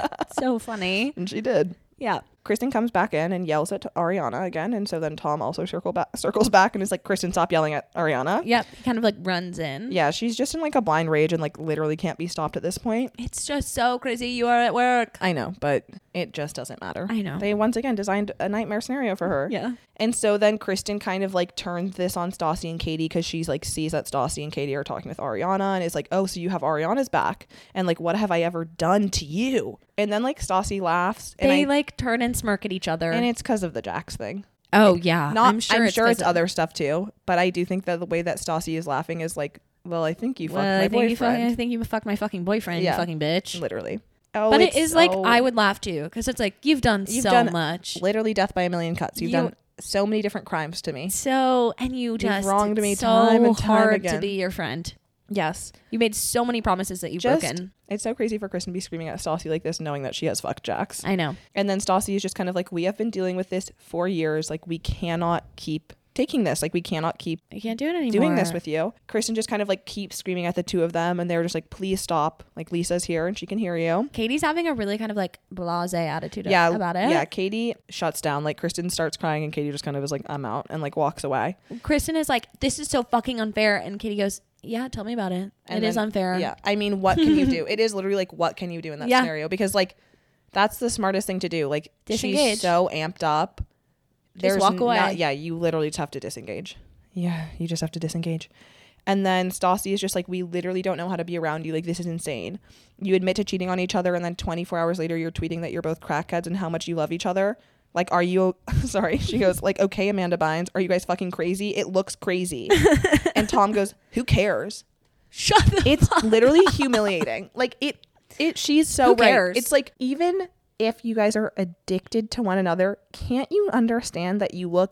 so funny. And she did. Yeah. Kristen comes back in and yells at Ariana again, and so then Tom also circle back, circles back and is like, Kristen, stop yelling at Ariana. Yep. He kind of like runs in. Yeah, she's just in like a blind rage and like literally can't be stopped at this point. It's just so crazy. You are at work. I know, but it just doesn't matter. I know. They once again designed a nightmare scenario for her. Yeah. And so then Kristen kind of like turns this on Stassi and Katie because she's like sees that Stassi and Katie are talking with Ariana and is like, oh, so you have Ariana's back. And like, what have I ever done to you? And then like Stassi laughs. And They I, like turn and smirk at each other. and it's because of the Jax thing. oh yeah. Not, I'm sure I'm it's, sure 'cause it's of- other stuff too. But I do think that the way that Stassi is laughing is like, well, I think you fucked Well, my I think you fuck- boyfriend. I think you fucked my fucking boyfriend, Yeah. you fucking bitch. Literally. Oh, But it it's is like so- I would laugh too because it's like you've done You've so done much. literally death by a million cuts. You've You- done so many different crimes to me. So and you just wronged me so time and time hard again. to be your friend. Yes. You made so many promises that you've Just, broken. it's so crazy for Kristen to be screaming at Stassi like this, knowing that she has fucked Jax. I know. And then Stassi is just kind of like, we have been dealing with this for years. Like, we cannot keep taking this. Like, we cannot keep I can't do it anymore. doing this with you. Kristen just kind of like keeps screaming at the two of them, and they're just like, please stop. Like, Lisa's here and she can hear you. Katie's having a really kind of like blasé attitude Yeah, about it. Yeah, Katie shuts down. Like, Kristen starts crying, and Katie just kind of is like, I'm out, and like walks away. Kristen is like, this is so fucking unfair. And Katie goes, yeah, tell me about it. And It is then- unfair. Yeah. I mean, what can you do? It is literally like, what can you do in that Yeah. scenario? Because like, that's the smartest thing to do. Like, Disengage. she's so amped up. Just walk away. Not, yeah, you literally just have to disengage. Yeah, you just have to disengage. And then Stassi is just like, we literally don't know how to be around you. Like, this is insane. You admit to cheating on each other, and then twenty-four hours later, you're tweeting that you're both crackheads and how much you love each other. Like, are you, sorry, she goes, like, okay, Amanda Bynes, are you guys fucking crazy? It looks crazy. And Tom goes, who cares? Shut the It's fuck literally humiliating. Like, it, it, she's so Who right. cares? It's like, even if you guys are addicted to one another, can't you understand that you look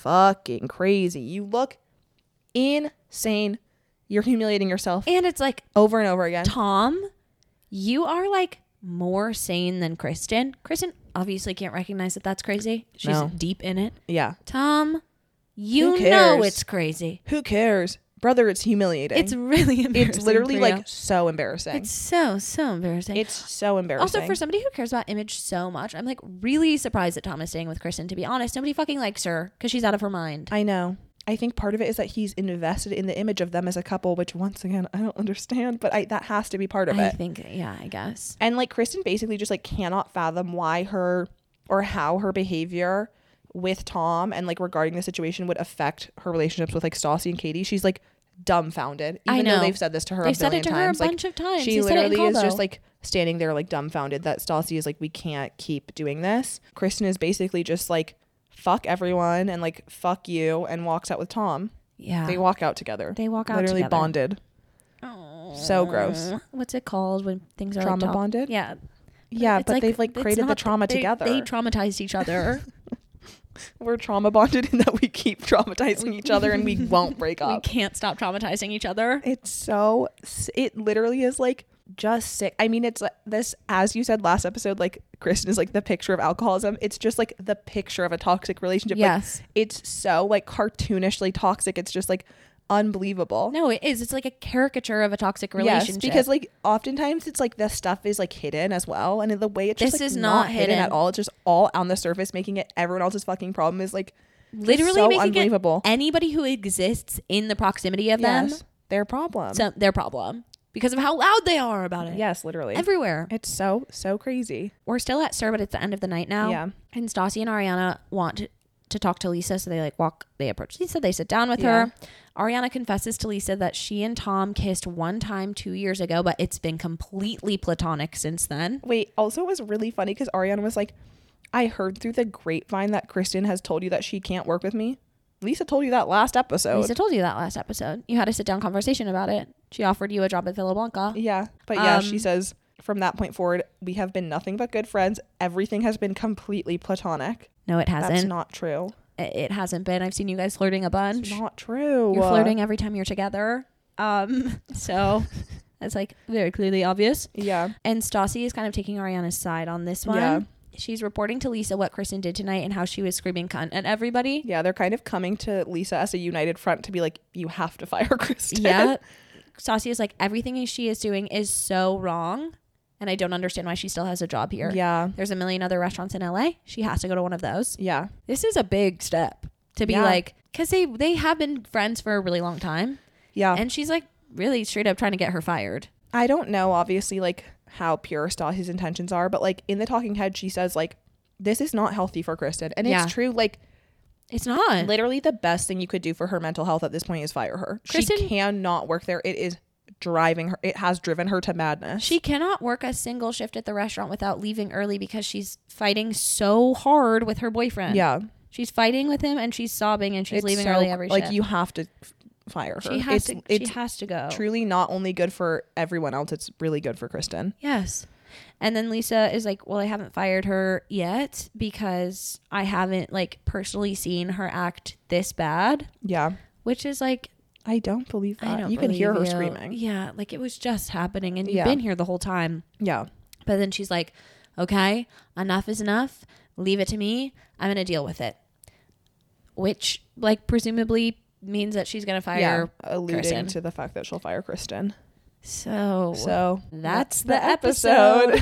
fucking crazy. You look insane. You're humiliating yourself And it's like, over and over again. Tom, you are like more sane than Kristen. Kristen obviously can't recognize that that's crazy. She's No. deep in it. Yeah. Tom, you Who know cares? it's crazy. Who cares? Brother, it's humiliating. It's really embarrassing. It's literally for like you. so embarrassing. It's so, so embarrassing. It's so embarrassing. Also, for somebody who cares about image so much, I'm like really surprised that Tom is staying with Kristen, to be honest. Nobody fucking likes her because she's out of her mind. I know. I think part of it is that he's invested in the image of them as a couple, which once again, I don't understand, but I, that has to be part of I it. think, yeah, I guess. And like Kristen basically just like cannot fathom why her or how her behavior with Tom and like regarding the situation would affect her relationships with like Stassi and Katie. She's like dumbfounded. Even I know. though they've said this to her They've a said billion it to her a times. Like, bunch of times. she He said it in literally is just Cabo. like standing there like dumbfounded that Stassi is like, we can't keep doing this. Kristen is basically just like, fuck everyone and like fuck you, and walks out with Tom. Yeah. They walk out together. They walk out literally together. bonded. Oh. So gross. What's it called when things are Trauma like top- bonded? Yeah. Yeah, It's but like- they've like it's created the not- trauma they- together. They traumatized each other. We're trauma bonded in that we keep traumatizing each other and we won't break We up. can't stop traumatizing each other. It's so, it literally is like just sick. I mean, it's like this, as you said last episode, like Kristen is like the picture of alcoholism. It's just like the picture of a toxic relationship. Yes. Like, it's so like cartoonishly toxic. It's just like unbelievable. No, it is. It's like a caricature of a toxic relationship. Yes, because like oftentimes it's like the stuff is like hidden as well, and in the way it's just This like, is not, not hidden. hidden. at all. It's just all on the surface, making it everyone else's fucking problem is like literally so making unbelievable. it anybody who exists in the proximity of them, Yes, their problem. so their problem because of how loud they are about it. Yes, literally Everywhere. It's so so crazy. We're still at Sir, but it's the end of the night now. Yeah. And Stassi and Ariana want to, to talk to Lisa, so they like walk. They approach Lisa. They sit down with Yeah. her. Ariana confesses to Lisa that she and Tom kissed one time two years ago, but it's been completely platonic since then. Wait, also it was really funny because Ariana was like, I heard through the grapevine that Kristen has told you that she can't work with me. Lisa told you that last episode. Lisa told you that last episode. You had a sit down conversation about it. She offered you a job at Villa Blanca. Yeah. But yeah, Um, she says from that point forward, we have been nothing but good friends. Everything has been completely platonic. No, it hasn't. That's not true. It it hasn't been. I've seen you guys flirting a bunch. It's not true. You're flirting every time you're together. Um, so that's like very clearly obvious. Yeah. And Stassi is kind of taking Ariana's side on this one. Yeah. She's reporting to Lisa what Kristen did tonight and how she was screaming cunt at everybody. Yeah, they're kind of coming to Lisa as a united front to be like, you have to fire Kristen. Yeah. Stassi is like, everything she is doing is so wrong. And I don't understand why she still has a job here. Yeah. There's a million other restaurants in L A. She has to go to one of those. Yeah. This is a big step to be Yeah. like, because they, they have been friends for a really long time. Yeah. And she's like really straight up trying to get her fired. I don't know, obviously, like how pure Stassi's intentions are, but like in the talking head, she says like, this is not healthy for Kristen. And Yeah. it's true. Like It's not. literally the best thing you could do for her mental health at this point is fire her. Kristen- she cannot work there. It is driving her. It has driven her to madness. She cannot work a single shift at the restaurant without leaving early because she's fighting so hard with her boyfriend. yeah. She's fighting with him and she's sobbing and she's It's leaving so- early every like shift. you have to f- fire her. She has it's to. it's she has to go. truly not only good for everyone else, it's really good for Kristen. Yes. And then Lisa is like, well, I haven't fired her yet because I haven't like personally seen her act this bad, Yeah. which is like, I don't believe that. I don't you can hear her believe you. screaming. Yeah. Like it was just happening and you've Yeah. been here the whole time. Yeah. But then she's like, okay, enough is enough. Leave it to me. I'm going to deal with it. Which, like, presumably means that she's going to fire Yeah. Alluding Kristen. to the fact that she'll fire Kristen. So, So that's the the episode.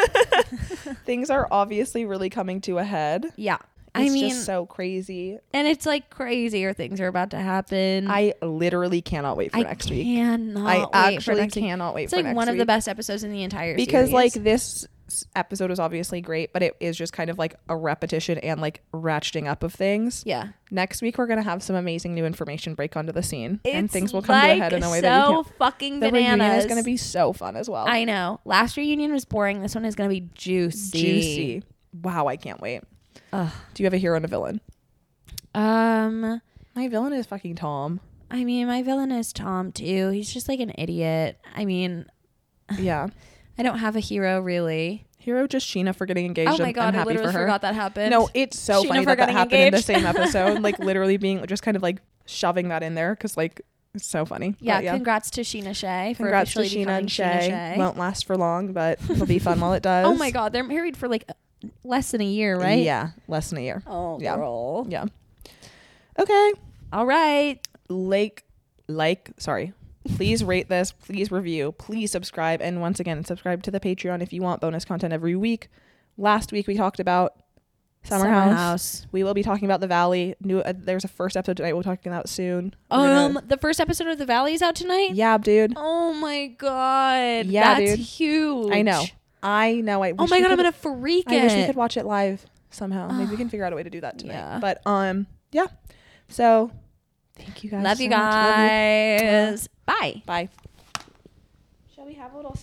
Things are obviously really coming to a head. yeah. It's I mean, just so crazy. and it's like crazier things are about to happen. I literally cannot wait for I next week. cannot I wait for actually next week. cannot wait It's for like next one of week. the best episodes in the entire because series. like this s- episode was obviously great, but it is just kind of like a repetition and like ratcheting up of things. yeah. Next week we're gonna have some amazing new information break onto the scene, and It's things will come like to a head in a way so that you can't. fucking The reunion bananas. is gonna be so fun as well. I know. Last reunion was boring. This one is going to be juicy. Juicy. Wow, I can't wait. Ugh. Do you have a hero and a villain? Um, My villain is fucking Tom. I mean, my villain is Tom too. He's just like an idiot. I mean, Yeah. I don't have a hero really. Hero just Sheena for getting engaged. Oh my I'm- god, I'm I happy literally for her. forgot that happened. No, it's so Sheena funny for that that getting happened in the engaged. same episode. Like literally being just kind of like shoving that in there because like it's so funny. Yeah, But, yeah. congrats to Sheena Shea for Congrats to officially Sheena becoming and Sheena Shay. Shea. Won't last for long, but it'll be fun while it does. Oh my god, they're married for like less than a year, right? Yeah, less than a year. Oh, Yeah. girl. Yeah. Okay. All right. Like, like, sorry. Please rate this. Please review. Please subscribe. And once again, subscribe to the Patreon if you want bonus content every week. Last week we talked about Summer, Summer House. House. We will be talking about The Valley. New. Uh, there's a first episode tonight. We'll be talking about soon. We're Um, gonna- the first episode of The Valley is out tonight. yeah, dude. Oh my god. Yeah, That's dude. huge. I know. I know. I. Oh wish my we god, I'm could- gonna freak I wish we it. could watch it live somehow. Maybe we can figure out a way to do that tonight. Yeah. But um, yeah. So, thank you guys. Love you so much. Love you. guys. Bye. Bye. Shall we have a little?